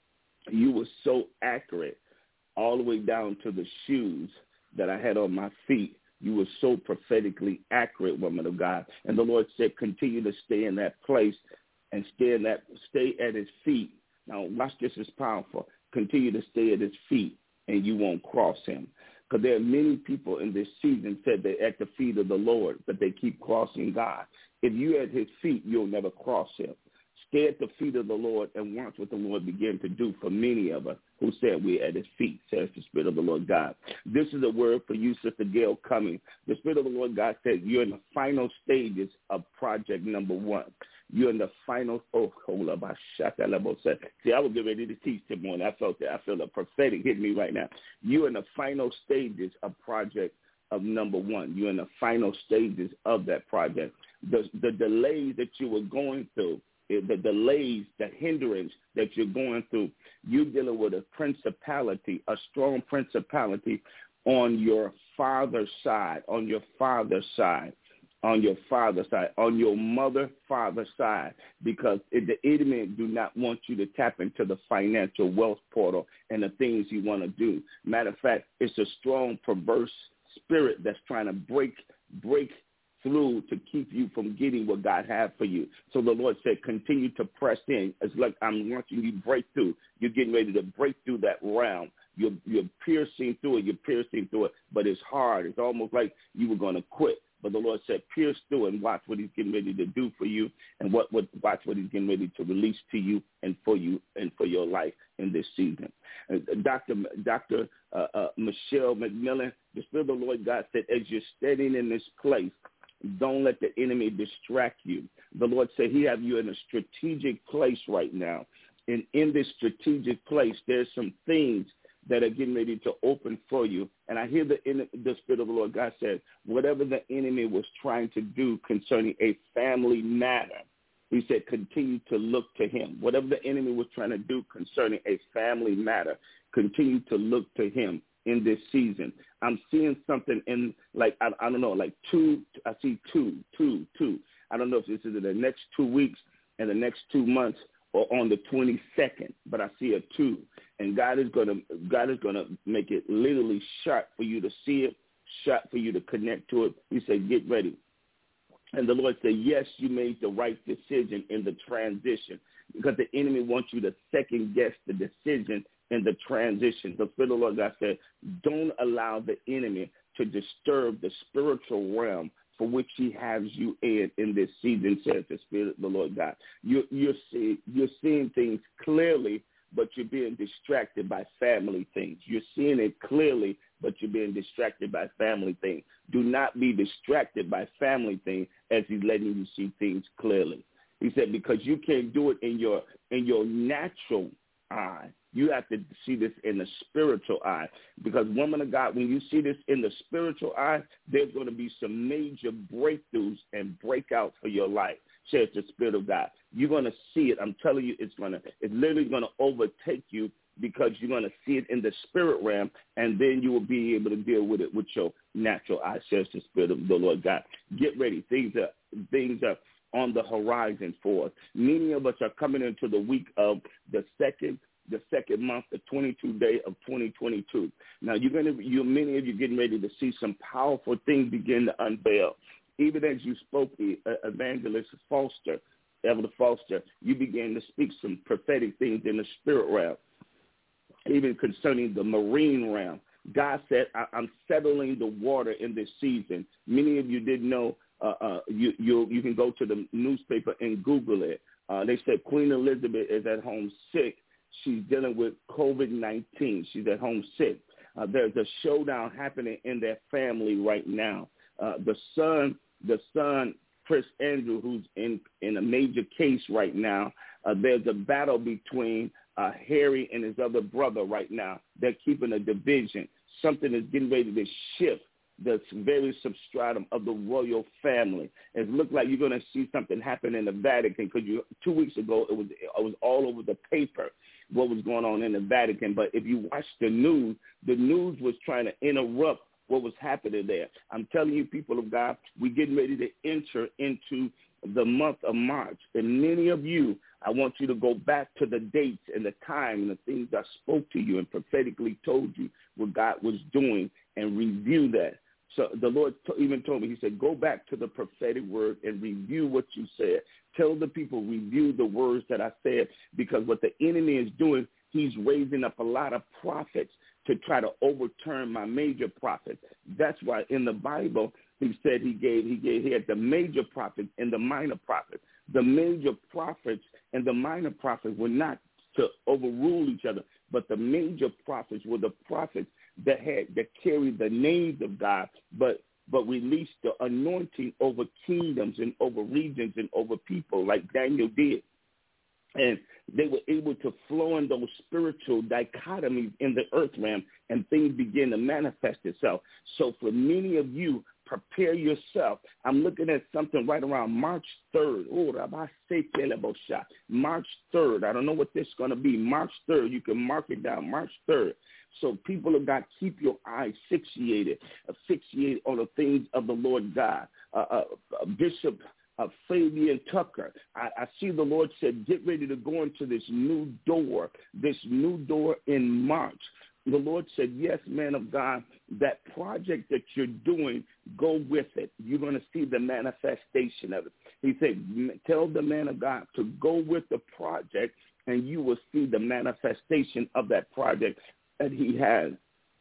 You were so accurate all the way down to the shoes that I had on my feet. You were so prophetically accurate, woman of God. And the Lord said, continue to stay in that place and stay in that, stay at his feet. Now, watch this, is powerful. Continue to stay at his feet and you won't cross him. Because there are many people in this season said they're at the feet of the Lord, but they keep crossing God. If you're at his feet, you'll never cross him. Stay at the feet of the Lord and watch what the Lord began to do for many of us who said we're at his feet, says the Spirit of the Lord God. This is a word for you, Sister Gail Cummings. The Spirit of the Lord God said you're in the final stages of project number one. You're in the final, oh, hold up, I shot that level. See, I was getting ready to teach this morning. I felt that. I feel the prophetic hitting me right now. You're in the final stages of project of number one. You're in the final stages of that project. The, the delays that you were going through, the delays, the hindrance that you're going through, you're dealing with a principality, a strong principality on your father's side, on your father's side, on your father's side, on your mother, father's side, because the enemy do not want you to tap into the financial wealth portal and the things you want to do. Matter of fact, it's a strong, perverse spirit that's trying to break, break through to keep you from getting what God has for you. So the Lord said, continue to press in. It's like I'm watching you break through. You're getting ready to break through that realm. You're, you're piercing through it. You're piercing through it, but it's hard. It's almost like you were going to quit. But the Lord said, pierce through and watch what he's getting ready to do for you, and what, what watch what he's getting ready to release to you and for you and for your life in this season. Uh, Doctor Doctor Uh, uh, Michelle McMillan, the Spirit of the Lord God said, as you're standing in this place, don't let the enemy distract you. The Lord said he have you in a strategic place right now. And in this strategic place, there's some things that are getting ready to open for you. And I hear the, the Spirit of the Lord God said, whatever the enemy was trying to do concerning a family matter, he said, continue to look to him. Whatever the enemy was trying to do concerning a family matter, continue to look to him in this season. I'm seeing something in, like, I, I don't know, like two, I see two, two, two. I don't know if this is in the next two weeks and the next two months or on the twenty-second, but I see a two. And God is going to, God is going to make it literally sharp for you to see it, sharp for you to connect to it. He said, get ready. And the Lord said, yes, you made the right decision in the transition, because the enemy wants you to second guess the decision in the transition. The Spirit of the Lord God said, don't allow the enemy to disturb the spiritual realm for which he has you in in this season, says the Spirit of the Lord God. You're, you're, see, you're seeing things clearly, but you're being distracted by family things. You're seeing it clearly, but you're being distracted by family things. Do not be distracted by family things as he's letting you see things clearly. He said, because you can't do it in your in your natural eye. You have to see this in the spiritual eye. Because, woman of God, when you see this in the spiritual eye, there's going to be some major breakthroughs and breakouts for your life, says the Spirit of God. You're going to see it. I'm telling you, it's going to, it's literally going to overtake you, because you're going to see it in the spirit realm, and then you will be able to deal with it with your natural eye, says the Spirit of the Lord God. Get ready. Things are, things are on the horizon for us. Many of us are coming into the week of the second the second month, the twenty-second day of twenty twenty-two. Now, you're going to, you many of you getting ready to see some powerful things begin to unveil. Even as you spoke, uh, Evangelist Foster, Evelyn Foster, you began to speak some prophetic things in the spirit realm, even concerning the marine realm. God said, I- I'm settling the water in this season. Many of you didn't know. Uh, uh, you, you you can go to the newspaper and Google it. Uh, they said Queen Elizabeth is at home sick. She's dealing with COVID nineteen. She's at home sick. Uh, there's a showdown happening in their family right now. Uh, the son, the son, Prince Andrew, who's in, in a major case right now. Uh, there's a battle between uh, Harry and his other brother right now. They're keeping a division. Something is getting ready to shift the very substratum of the royal family. It looked like you're going to see something happen in the Vatican, because you, two weeks ago it was it was all over the paper what was going on in the Vatican. But if you watch the news, the news was trying to interrupt what was happening there. I'm telling you, people of God, we're getting ready to enter into the month of March. And many of you, I want you to go back to the dates and the time and the things I spoke to you and prophetically told you what God was doing, and review that. So the Lord t- even told me, he said, go back to the prophetic word and review what you said. Tell the people, review the words that I said, because what the enemy is doing, he's raising up a lot of prophets to try to overturn my major prophets. That's why in the Bible, he said he gave, he gave, he had the major prophets and the minor prophets. The major prophets and the minor prophets were not to overrule each other, but the major prophets were the prophets that had, that carried the names of God, but but released the anointing over kingdoms and over regions and over people, like Daniel did. And they were able to flow in those spiritual dichotomies in the earth realm, and things begin to manifest itself. So for many of you, prepare yourself. I'm looking at something right around March third. Oh, March third. I don't know what this is going to be. March third. You can mark it down. March third. So people of God, keep your eyes fixated, fixated on the things of the Lord God. Uh, uh, Bishop uh, Fabian Tucker, I, I see the Lord said, get ready to go into this new door, this new door in March. The Lord said, yes, man of God, that project that you're doing, go with it. You're going to see the manifestation of it. He said, tell the man of God to go with the project, and you will see the manifestation of that project that he has,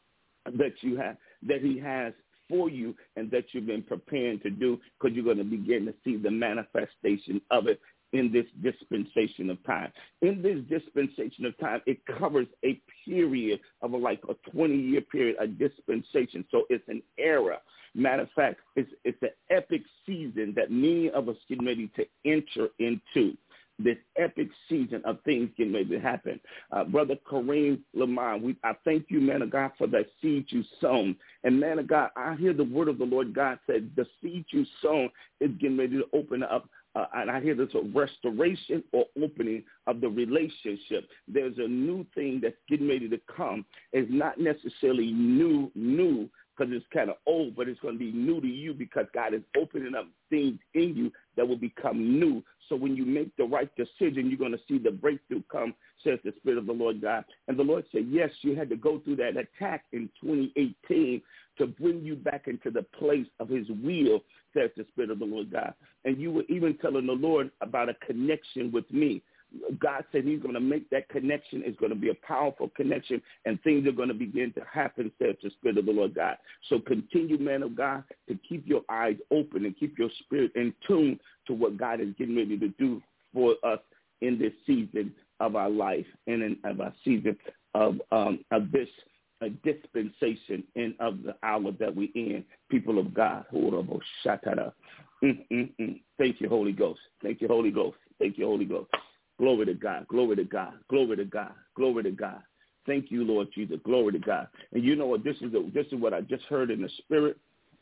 that you have, that he has for you, and that you've been preparing to do, because you're going to begin to see the manifestation of it in this dispensation of time. In this dispensation of time, it covers a period of a, like a twenty-year period, a dispensation. So it's an era. Matter of fact, it's, it's an epic season that many of us getting ready to enter into. This epic season of things getting ready to happen. Uh, Brother Kareem Lamont, we, I thank you, man of God, for that seed you sown. And man of God, I hear the word of the Lord God said the seed you sown is getting ready to open up. Uh, and I hear there's a restoration or opening of the relationship. There's a new thing that's getting ready to come. It's not necessarily new, new, because it's kind of old, but it's going to be new to you, because God is opening up things in you that will become new. So when you make the right decision, you're going to see the breakthrough come, says the Spirit of the Lord God. And the Lord said, yes, you had to go through that attack in twenty eighteen to bring you back into the place of his will, says the Spirit of the Lord God. And you were even telling the Lord about a connection with me. God said he's going to make that connection. It's going to be a powerful connection, and things are going to begin to happen, says the Spirit of the Lord God. So continue, man of God, to keep your eyes open and keep your spirit in tune to what God is getting ready to do for us in this season of our life and in of our season of, um, of this uh, dispensation and of the hour that we're in, people of God. Mm-mm-mm. Thank you, Holy Ghost. Thank you, Holy Ghost. Thank you, Holy Ghost. Glory to God. Glory to God. Glory to God. Glory to God. Thank you, Lord Jesus. Glory to God. And you know what? This is, a, this is what I just heard in the spirit.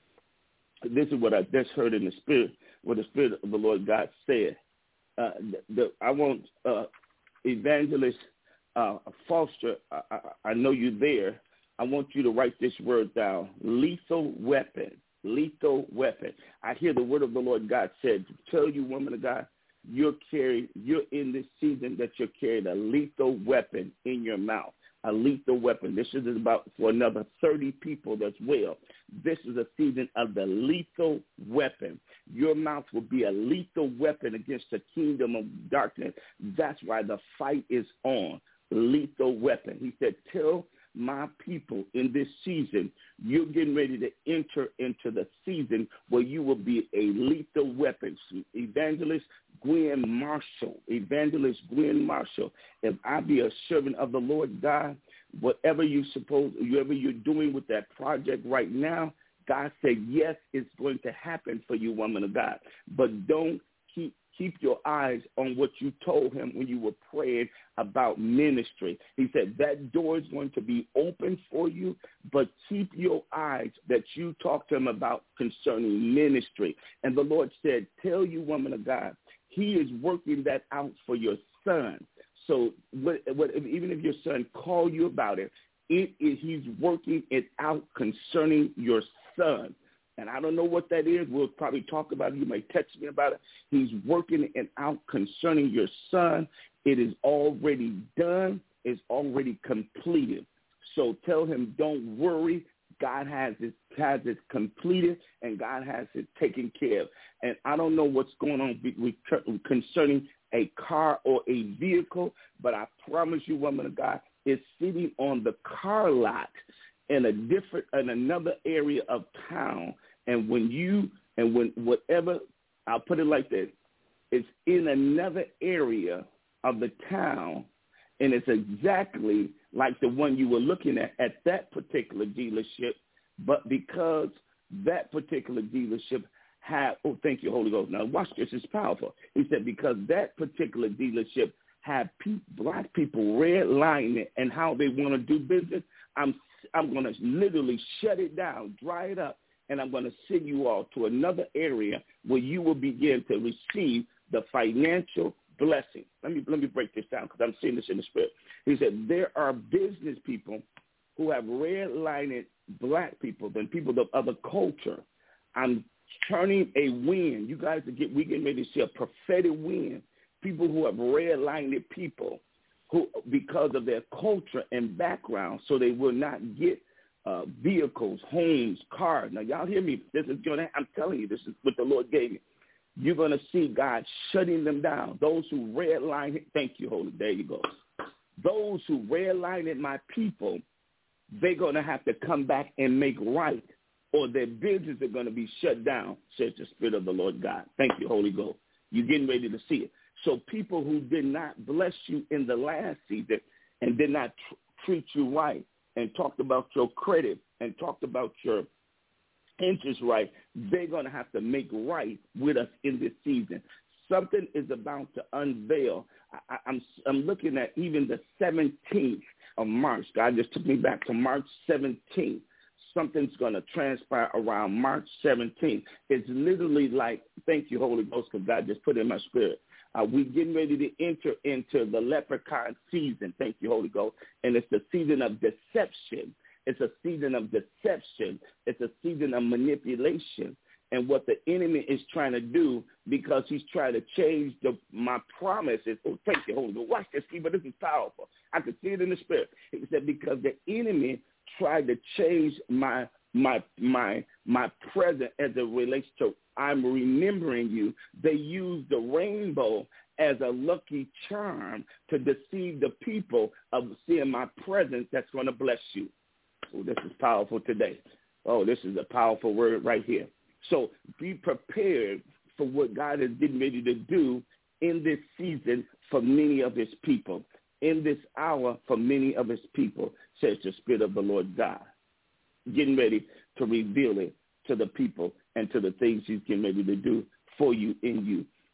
This is what I just heard in the spirit, what the Spirit of the Lord God said. Uh, the, the, I want uh, Evangelist uh, Foster, I, I, I know you're there. I want you to write this word down, lethal weapon, lethal weapon. I hear the word of the Lord God said to tell you, woman of God, you're carrying, you're in this season that you're carrying a lethal weapon in your mouth. A lethal weapon. This is about for another thirty people as well. This is a season of the lethal weapon. Your mouth will be a lethal weapon against the kingdom of darkness. That's why the fight is on. Lethal weapon. He said, tell my people in this season, you're getting ready to enter into the season where you will be a lethal weapon. So Evangelist Gwen Marshall, Evangelist Gwen Marshall, if I be a servant of the Lord God, whatever you suppose, whatever you're doing with that project right now, God said, yes, it's going to happen for you, woman of God. But don't keep keep your eyes on what you told him when you were praying about ministry. He said that door is going to be open for you, but keep your eyes that you talked to him about concerning ministry. And the Lord said, tell you, woman of God, he is working that out for your son. So what, what, even if your son called you about it, it is he's working it out concerning your son. And I don't know what that is. We'll probably talk about it. You may text me about it. He's working it out concerning your son. It is already done. It's already completed. So tell him, don't worry. God has it, has it completed, and God has it taken care of. And I don't know what's going on with, concerning a car or a vehicle, but I promise you, woman of God, it's sitting on the car lot in a different, in another area of town. And when you, and when whatever, I'll put it like this, it's in another area of the town, and it's exactly like the one you were looking at at that particular dealership, but because that particular dealership had, oh, thank you, Holy Ghost. Now, watch this. It's powerful. He said because that particular dealership had pe- black people redlining it and how they want to do business, I'm I'm going to literally shut it down, dry it up, and I'm going to send you all to another area where you will begin to receive the financial blessing. Let me let me break this down because I'm seeing this in the spirit. He said there are business people who have redlined black people and people of other culture. I'm turning a wind. You guys are get we getting ready to see a prophetic wind. People who have redlined people who because of their culture and background, so they will not get uh, vehicles, homes, cars. Now, y'all hear me? This is going to, I'm telling you, this is what the Lord gave me. You're going to see God shutting them down. Those who redline it, thank you, Holy, there you go. Those who redline it, my people, they're going to have to come back and make right, or their business are going to be shut down, says the Spirit of the Lord God. Thank you, Holy Ghost. You're getting ready to see it. So people who did not bless you in the last season and did not tr- treat you right and talked about your credit and talked about your interest right, they're going to have to make right with us in this season. Something is about to unveil. I, I'm, I'm looking at even the seventeenth of March. God just took me back to March seventeenth. Something's going to transpire around March seventeenth. It's literally like, thank you, Holy Ghost, because God just put it in my spirit. Uh, we're getting ready to enter into the leprechaun season. Thank you, Holy Ghost. And it's the season of deception. It's a season of deception. It's a season of manipulation. And what the enemy is trying to do, because he's trying to change the, my promises. Oh, thank you, Holy Ghost. Watch this, but this is powerful. I can see it in the spirit. He said, because the enemy tried to change my my my my present as it relates to I'm remembering you. They used the rainbow as a lucky charm to deceive the people of seeing my presence that's going to bless you. Oh, this is powerful today. Oh, this is a powerful word right here. So be prepared for what God is getting ready to do in this season for many of his people, in this hour for many of his people, says the Spirit of the Lord God. Getting ready to reveal it to the people and to the things he's getting ready to do for you, in you.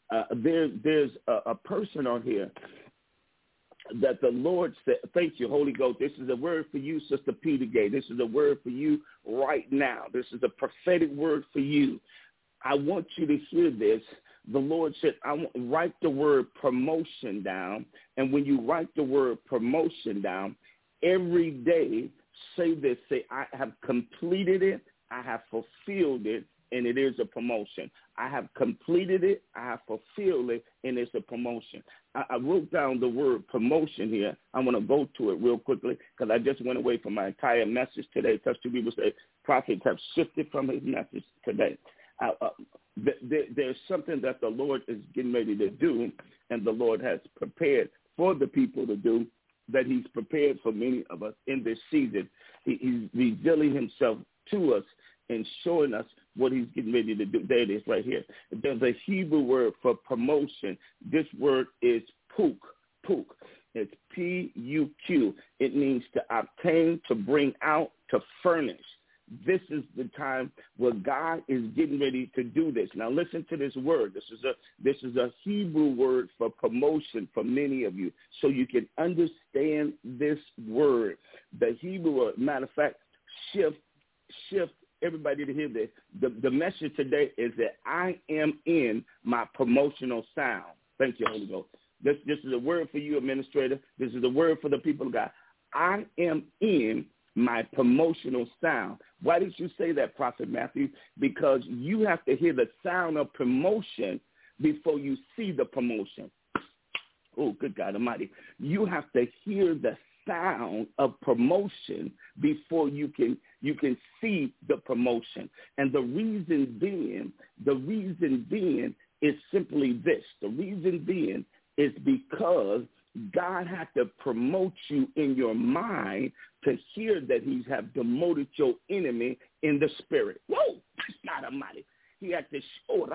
uh, there, there's a, a person on here that the Lord said, thank you, Holy Ghost. This is a word for you, Sister Peter Gay. This is a word for you right now. This is a prophetic word for you. I want you to hear this. The Lord said, I want, write the word promotion down. And when you write the word promotion down, every day say this, say, I have completed it, I have fulfilled it, and it is a promotion. I have completed it, I have fulfilled it, and it's a promotion. I, I wrote down the word promotion here. I want to go to it real quickly because I just went away from my entire message today. Touch two people say prophets have shifted from his message today. Uh, uh, th- th- there's something that the Lord is getting ready to do, and the Lord has prepared for the people to do, that he's prepared for many of us in this season. He, he's revealing himself to us and showing us what he's getting ready to do. There it is right here. There's a Hebrew word for promotion. This word is puk, puk. It's P U Q. It means to obtain, to bring out, to furnish. This is the time where God is getting ready to do this. Now listen to this word. This is a this is a Hebrew word for promotion for many of you, so you can understand this word. The Hebrew word, matter of fact, shift, shift. Everybody to hear this. The, the message today is that I am in my promotional sound. Thank you, Holy Ghost. This this is a word for you, administrator. This is a word for the people of God. I am in my promotional sound. Why did you say that, Prophet Matthew? Because you have to hear the sound of promotion before you see the promotion. Oh, good God Almighty. You have to hear the sound of promotion before you can you can see the promotion. And the reason being, the reason being is simply this. The reason being is because God had to promote you in your mind to hear that he have demoted your enemy in the spirit. Whoa, that's not Almighty. He had to show.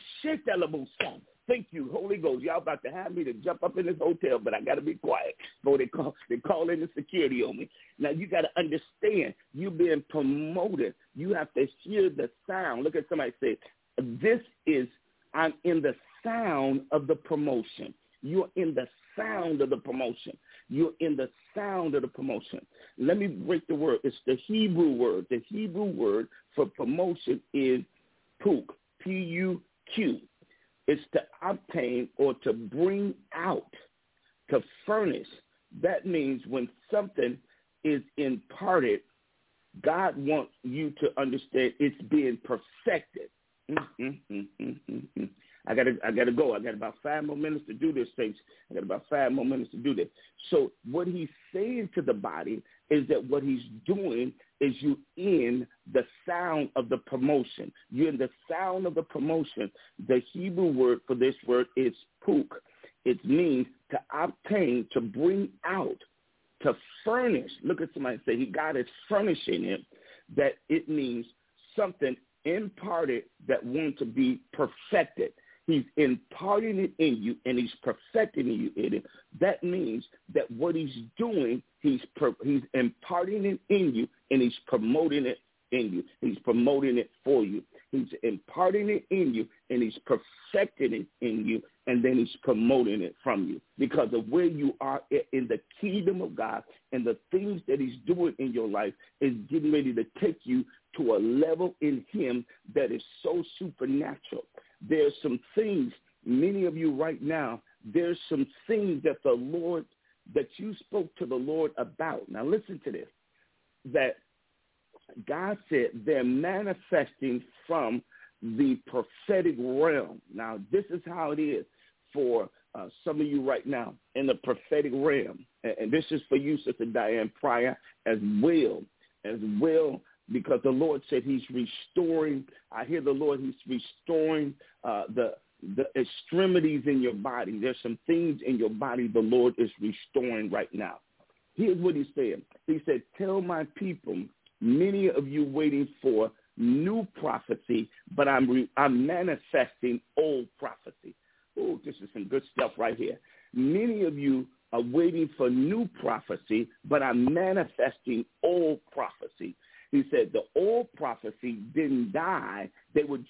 Thank you, Holy Ghost. Y'all about to have me to jump up in this hotel, but I got to be quiet before they call, they call in the security on me. Now, you got to understand, you being promoted. You have to hear the sound. Look at somebody say, this is, I'm in the sound of the promotion. You're in the sound of the promotion. You're in the sound of the promotion. Let me break the word. It's the Hebrew word. The Hebrew word for promotion is puk, P U Q. It's to obtain or to bring out, to furnish. That means when something is imparted, God wants you to understand it's being perfected. Mm-hmm. I gotta, I gotta go. I got about five more minutes to do this, things. I got about five more minutes to do this. So what he's saying to the body is that what he's doing is you in the sound of the promotion. You're in the sound of the promotion. The Hebrew word for this word is puk. It means to obtain, to bring out, to furnish. Look at somebody say, he God is furnishing him. That it means something imparted that wants to be perfected. He's imparting it in you, and he's perfecting you in it. That means that what he's doing, he's pro- he's imparting it in you, and he's promoting it in you. He's promoting it for you. He's imparting it in you, and he's perfecting it in you, and then he's promoting it from you because of where you are in the kingdom of God, and the things that he's doing in your life is getting ready to take you to a level in him that is so supernatural. There's some things, many of you right now, there's some things that the Lord, that you spoke to the Lord about. Now listen to this, that God said they're manifesting from the prophetic realm. Now this is how it is for uh, some of you right now in the prophetic realm. And, and this is for you, Sister Diane Pryor, as well, as well. Because the Lord said he's restoring, I hear the Lord, he's restoring uh, the the extremities in your body. There's some things in your body the Lord is restoring right now. Here's what he said. He said, tell my people, many of you waiting for new prophecy, but I'm re- I'm manifesting old prophecy. Oh, this is some good stuff right here. Many of you are waiting for new prophecy, but I'm manifesting old prophecy. He said the old prophecy didn't die. They were just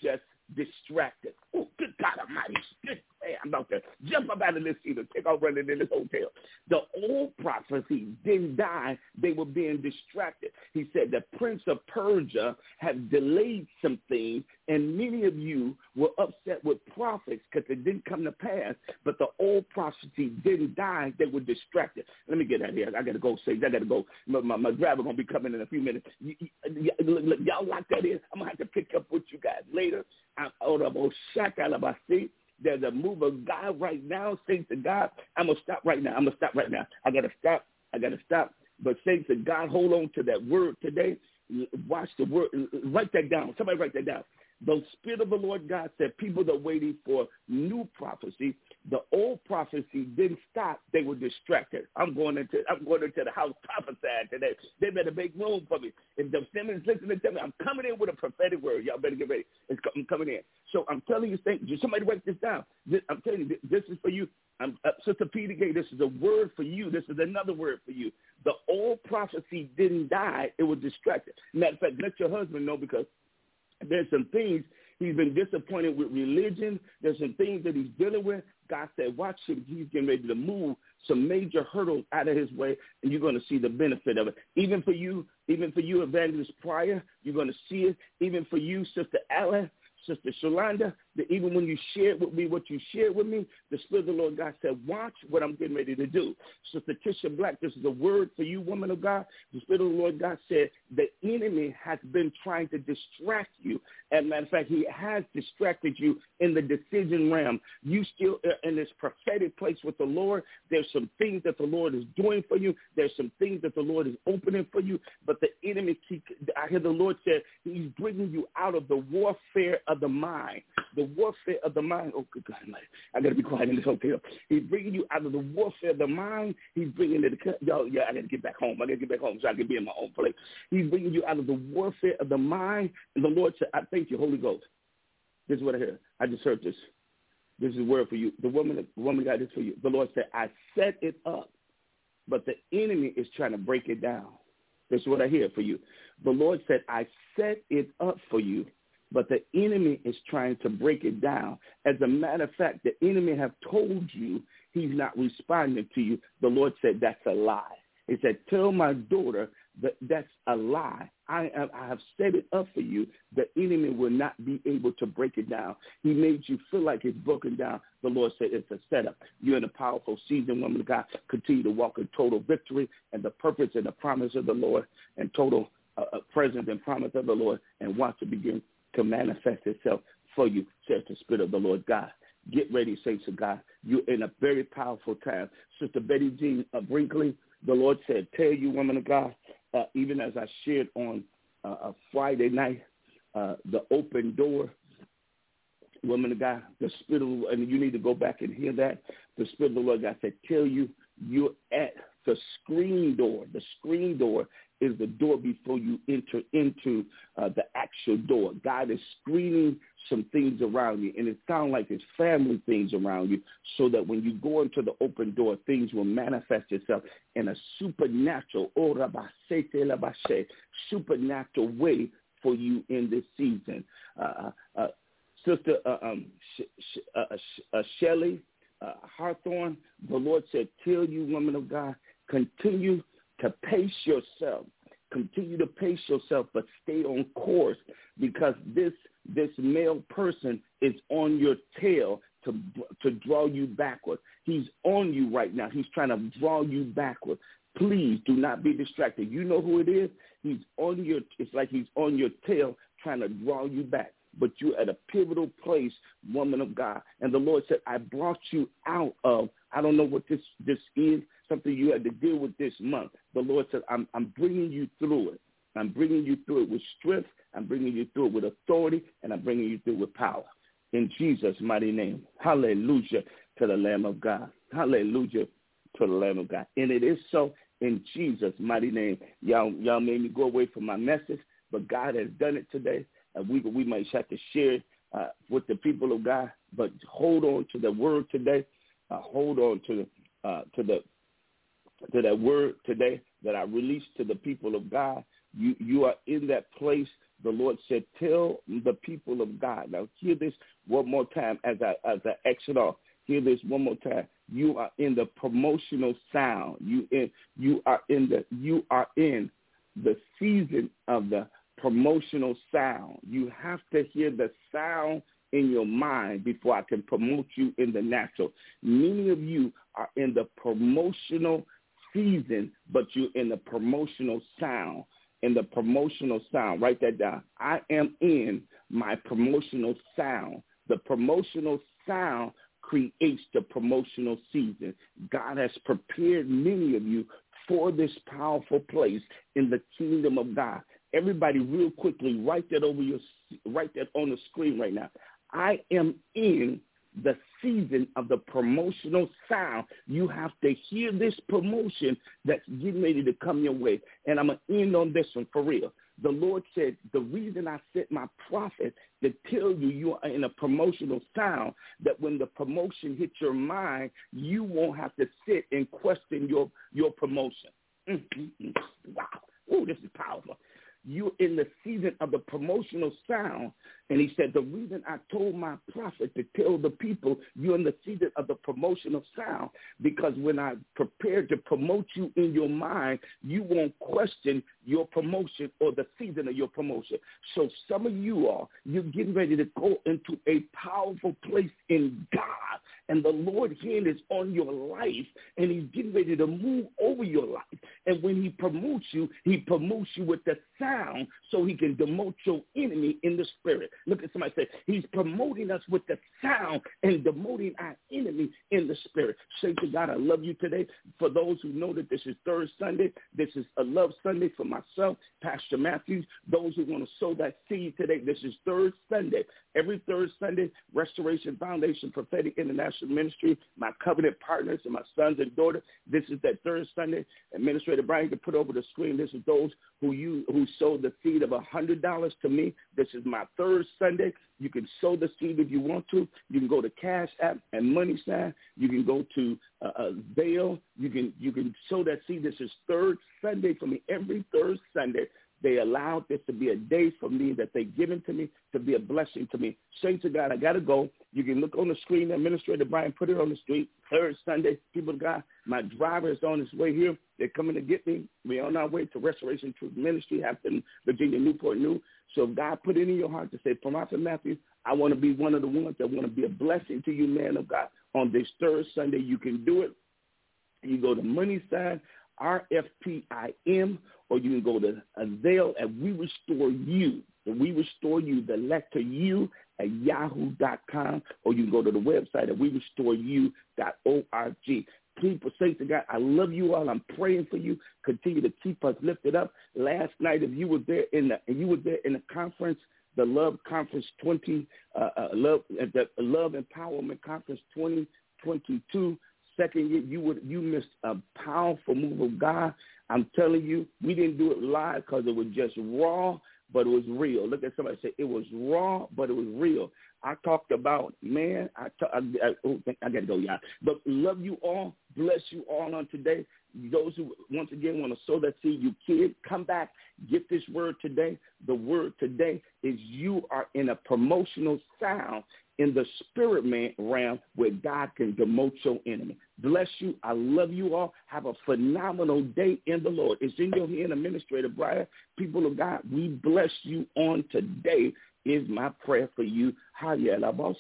distracted. Oh, good God Almighty. Good, man, I'm about to jump up out of this seat and take off running in this hotel. The old prophecy didn't die. They were being distracted. He said the prince of Persia had delayed some things, and many of you were upset with prophets because it didn't come to pass, but the old prophecy didn't die. They were distracted. Let me get out of here. I got to go, Sage. I got to go. My, my, my driver going to be coming in a few minutes. Y- y- y- look, look, y'all lock that in. I'm going to have to pick up with you guys later. I'm out of Oshaka. There's a move of God right now. Thanks to God. I'm going to stop right now. I'm going to stop right now. I got to stop. I got to stop. But thanks to God, hold on to that word today. Watch the word. Write that down. Somebody write that down. The Spirit of the Lord God said people that are waiting for new prophecy, the old prophecy didn't stop. They were distracted. I'm going into I'm going into the house prophesying today. They better make room for me. If the Simmons listening to me, I'm coming in with a prophetic word. Y'all better get ready. It's, I'm coming in. So I'm telling you, thank you. Somebody write this down. This, I'm telling you, this is for you. I'm, uh, Sister Peter Gay, this is a word for you. This is another word for you. The old prophecy didn't die. It was distracted. Matter of fact, let your husband know, because there's some things he's been disappointed with religion. There's some things that he's dealing with. God said, watch him. He's getting ready to move some major hurdles out of his way, and you're going to see the benefit of it. Even for you, even for you, Evangelist Pryor, you're going to see it. Even for you, Sister Alan, Sister Shalonda, that even when you shared with me what you shared with me, the Spirit of the Lord God said, watch what I'm getting ready to do. Sister Tisha Black, this is a word for you, woman of God. The Spirit of the Lord God said the enemy has been trying to distract you. As a matter of fact, he has distracted you in the decision realm. You still are in this prophetic place with the Lord. There's some things that the Lord is doing for you. There's some things that the Lord is opening for you. But the enemy, I hear the Lord say, he's bringing you out of the warfare of the mind. The warfare of the mind. Oh, good God, I got to be quiet in this hotel. He's bringing you out of the warfare of the mind. He's bringing it. Yo, yeah, I got to get back home. I got to get back home so I can be in my own place. He's bringing you out of the warfare of the mind. And the Lord said, I thank you, Holy Ghost. This is what I heard. I just heard this. This is a word for you. The woman, the woman got this for you. The Lord said, I set it up, but the enemy is trying to break it down. This is what I hear for you. The Lord said, I set it up for you, but the enemy is trying to break it down. As a matter of fact, the enemy have told you he's not responding to you. The Lord said, that's a lie. He said, tell my daughter that that's a lie. I, I have set it up for you. The enemy will not be able to break it down. He made you feel like it's broken down. The Lord said it's a setup. You're in a powerful season, woman of God. Continue to walk in total victory and the purpose and the promise of the Lord, and total uh, presence and promise of the Lord, and watch it begin to manifest itself for you, says the Spirit of the Lord God. Get ready, saints of God. You're in a very powerful time. Sister Betty Jean uh, Brinkley, the Lord said, tell you, woman of God, uh, even as I shared on uh, a Friday night, uh, the open door, woman of God, the Spirit of the Lord, and you need to go back and hear that. The Spirit of the Lord God said, tell you, you're at the screen door. The screen door is the door before you enter into uh, the actual door. God is screening some things around you, and it sounds like it's family things around you, so that when you go into the open door, things will manifest itself in a supernatural, supernatural way for you in this season. Uh, uh, Sister uh, um, Sh- Sh- uh, Sh- uh, Shelley uh, Hawthorne, the Lord said, tell you, woman of God, continue to pace yourself. Continue to pace yourself, but stay on course, because this this male person is on your tail to to draw you backward. He's on you right now. He's trying to draw you backward. Please do not be distracted. You know who it is. He's on your. It's like he's on your tail trying to draw you back. But you're at a pivotal place, woman of God. And the Lord said, I brought you out of, I don't know what this, this is, something you had to deal with this month. The Lord said, I'm, I'm bringing you through it. I'm bringing you through it with strength. I'm bringing you through it with authority. And I'm bringing you through it with power. In Jesus' mighty name. Hallelujah to the Lamb of God. Hallelujah to the Lamb of God. And it is so in Jesus' mighty name. Y'all, y'all made me go away from my message, but God has done it today. Uh, we we might have to share uh, with the people of God, but hold on to the word today. Uh, hold on to uh, to the to that word today that I released to the people of God. You you are in that place the Lord said, tell the people of God. Now, hear this one more time as I, as I exit off. Hear this one more time. You are in the promotional sound. You in, you are in the, you are in the season of the promotional sound. You have to hear the sound in your mind before I can promote you in the natural. Many of you are in the promotional season, but you're in the promotional sound. In the promotional sound, write that down. I am in my promotional sound. The promotional sound creates the promotional season. God has prepared many of you for this powerful place in the kingdom of God. Everybody, real quickly, write that over your, write that on the screen right now. I am in the season of the promotional sound. You have to hear this promotion that's getting ready to come your way. And I'm going to end on this one for real. The Lord said, the reason I sent my prophet to tell you you are in a promotional sound, that when the promotion hits your mind, you won't have to sit and question your, your promotion. Mm-hmm. Wow. Oh, this is powerful. You're in the season of the promotional sound. And he said, the reason I told my prophet to tell the people you're in the season of the promotional sound, because when I prepared to promote you in your mind, you won't question your promotion or the season of your promotion. So some of you are, you're getting ready to go into a powerful place in God. And the Lord's hand is on your life, and he's getting ready to move over your life. And when he promotes you, he promotes you with the sound so he can demote your enemy in the spirit. Look at somebody say, he's promoting us with the sound and demoting our enemy in the spirit. Say to God, I love you today. For those who know that this is third Sunday, this is a love Sunday for myself, Pastor Matthews. Those who want to sow that seed today, this is third Sunday. Every third Sunday, Restoration Foundation Prophetic International Ministry, my covenant partners and my sons and daughters. This is that third Sunday. Administrator Brian can put over the screen. This is those who you who sowed the seed of one hundred dollars to me. This is my third Sunday. You can sow the seed if you want to. You can go to Cash App and Money Sign. You can go to uh, uh, Zelle. You can you can sow that seed. This is third Sunday for me. Every third Sunday, they allowed this to be a day for me that they given to me to be a blessing to me. Say to God, I got to go. You can look on the screen. Administrator Brian put it on the street. Third Sunday, people of God, my driver is on his way here. They're coming to get me. We're on our way to Restoration Truth Ministry, Hampton, Virginia, Newport News. So if God put it in your heart to say, Prophet Matthew, I want to be one of the ones that want to be a blessing to you, man of God. On this third Sunday, you can do it. You go to Money Sign, R F T I M, or you can go to Zelle and We Restore You. And We Restore You, the letter U at yahoo dot com, or you can go to the website at we restore you dot org. People say to God, I love you all. I'm praying for you. Continue to keep us lifted up. Last night, if you were there in the, if you were there in the conference, the Love Conference twenty, uh, uh, Love, uh, the Love Empowerment Conference twenty twenty-two, second year, you would you missed a powerful move of God. I'm telling you, we didn't do it live because it was just raw, but it was real. Look at somebody say, it was raw, but it was real. I talked about, man, I, t- I, I, oh, I got to go, y'all. But love you all. Bless you all on today. Those who, once again, want to sow that seed, you kid, come back, get this word today. The word today is you are in a promotional sound in the spirit man realm where God can demote your enemy. Bless you. I love you all. Have a phenomenal day in the Lord. It's in your hand, Administrator Brian. People of God, we bless you on today is my prayer for you. In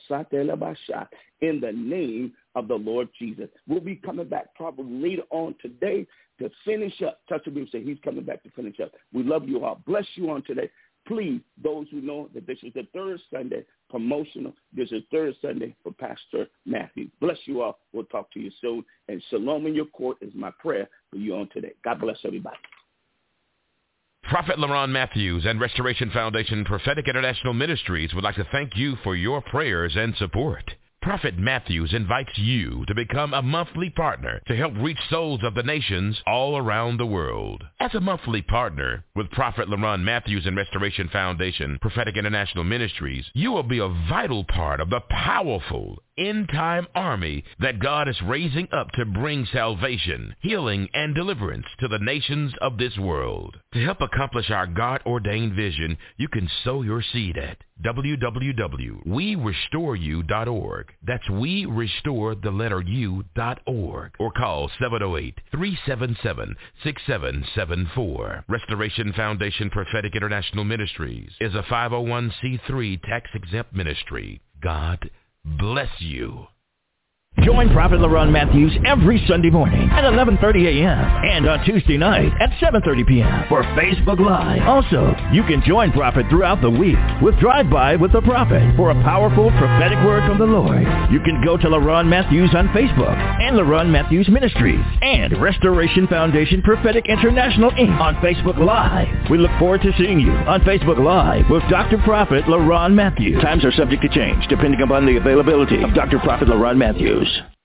the name of the Lord Jesus. We'll be coming back probably later on today to finish up. Touch with me and say he's coming back to finish up. We love you all. Bless you on today. Please, those who know that this is the third Sunday promotional, this is third Sunday for Pastor Matthew. Bless you all. We'll talk to you soon. And shalom in your court is my prayer for you on today. God bless everybody. Prophet LaRon Matthews and Restoration Foundation Prophetic International Ministries would like to thank you for your prayers and support. Prophet Matthews invites you to become a monthly partner to help reach souls of the nations all around the world. As a monthly partner with Prophet LaRon Matthews and Restoration Foundation Prophetic International Ministries, you will be a vital part of the powerful end-time army that God is raising up to bring salvation, healing, and deliverance to the nations of this world. To help accomplish our God-ordained vision, you can sow your seed at w w w dot we restore you dot org. That's we restore the letter u dot org. Or call seven oh eight, three seven seven, six seven seven four. Restoration Foundation Prophetic International Ministries is a five oh one c three tax-exempt ministry. God bless you. Join Prophet LaRon Matthews every Sunday morning at eleven thirty a.m. and on Tuesday night at seven thirty p.m. for Facebook Live. Also, you can join Prophet throughout the week with Drive-By with the Prophet for a powerful prophetic word from the Lord. You can go to LaRon Matthews on Facebook and LaRon Matthews Ministries and Restoration Foundation Prophetic International Incorporated on Facebook Live. We look forward to seeing you on Facebook Live with Doctor Prophet LaRon Matthews. Times are subject to change depending upon the availability of Doctor Prophet LaRon Matthews.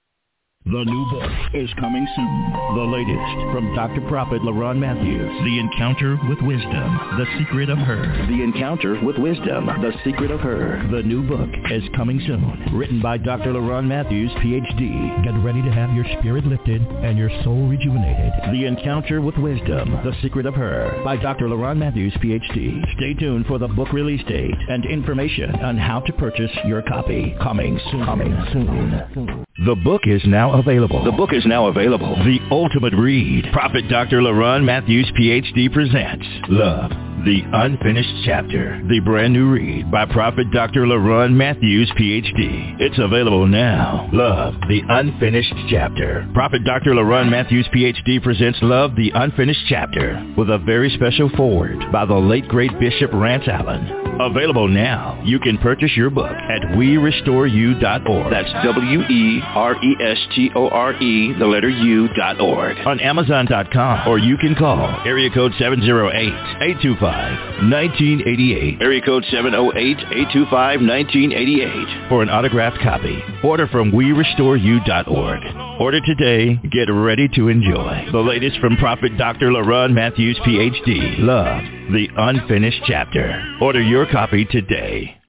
The new book is coming soon. The latest from Doctor Prophet LaRon Matthews. The Encounter with Wisdom, The Secret of Her. The Encounter with Wisdom, The Secret of Her. The new book is coming soon. Written by Doctor LaRon Matthews, P H D. Get ready to have your spirit lifted and your soul rejuvenated. The Encounter with Wisdom, The Secret of Her by Doctor LaRon Matthews, P H D. Stay tuned for the book release date and information on how to purchase your copy. Coming soon. Coming soon. The book is now available. The book is now available. The Ultimate Read. Prophet Doctor LaRon Matthews, P H D presents Love, the Unfinished Chapter. The brand new read by Prophet Doctor LaRon Matthews, P H D. It's available now. Love, the Unfinished Chapter. Prophet Doctor LaRon Matthews, P H D presents Love, the Unfinished Chapter with a very special foreword by the late great Bishop Rance Allen. Available now. You can purchase your book at we restore you dot org. That's W E R E S T O R E, the letter U dot org. On Amazon dot com, or you can call area code seven oh eight, eight two five, one nine eight eight. Area code seven oh eight, eight two five, one nine eight eight for an autographed copy. Order from we restore you dot org. Order today. Get ready to enjoy the latest from Prophet Doctor LaRon Matthews, P H D. Love, the Unfinished Chapter. Order your copy today.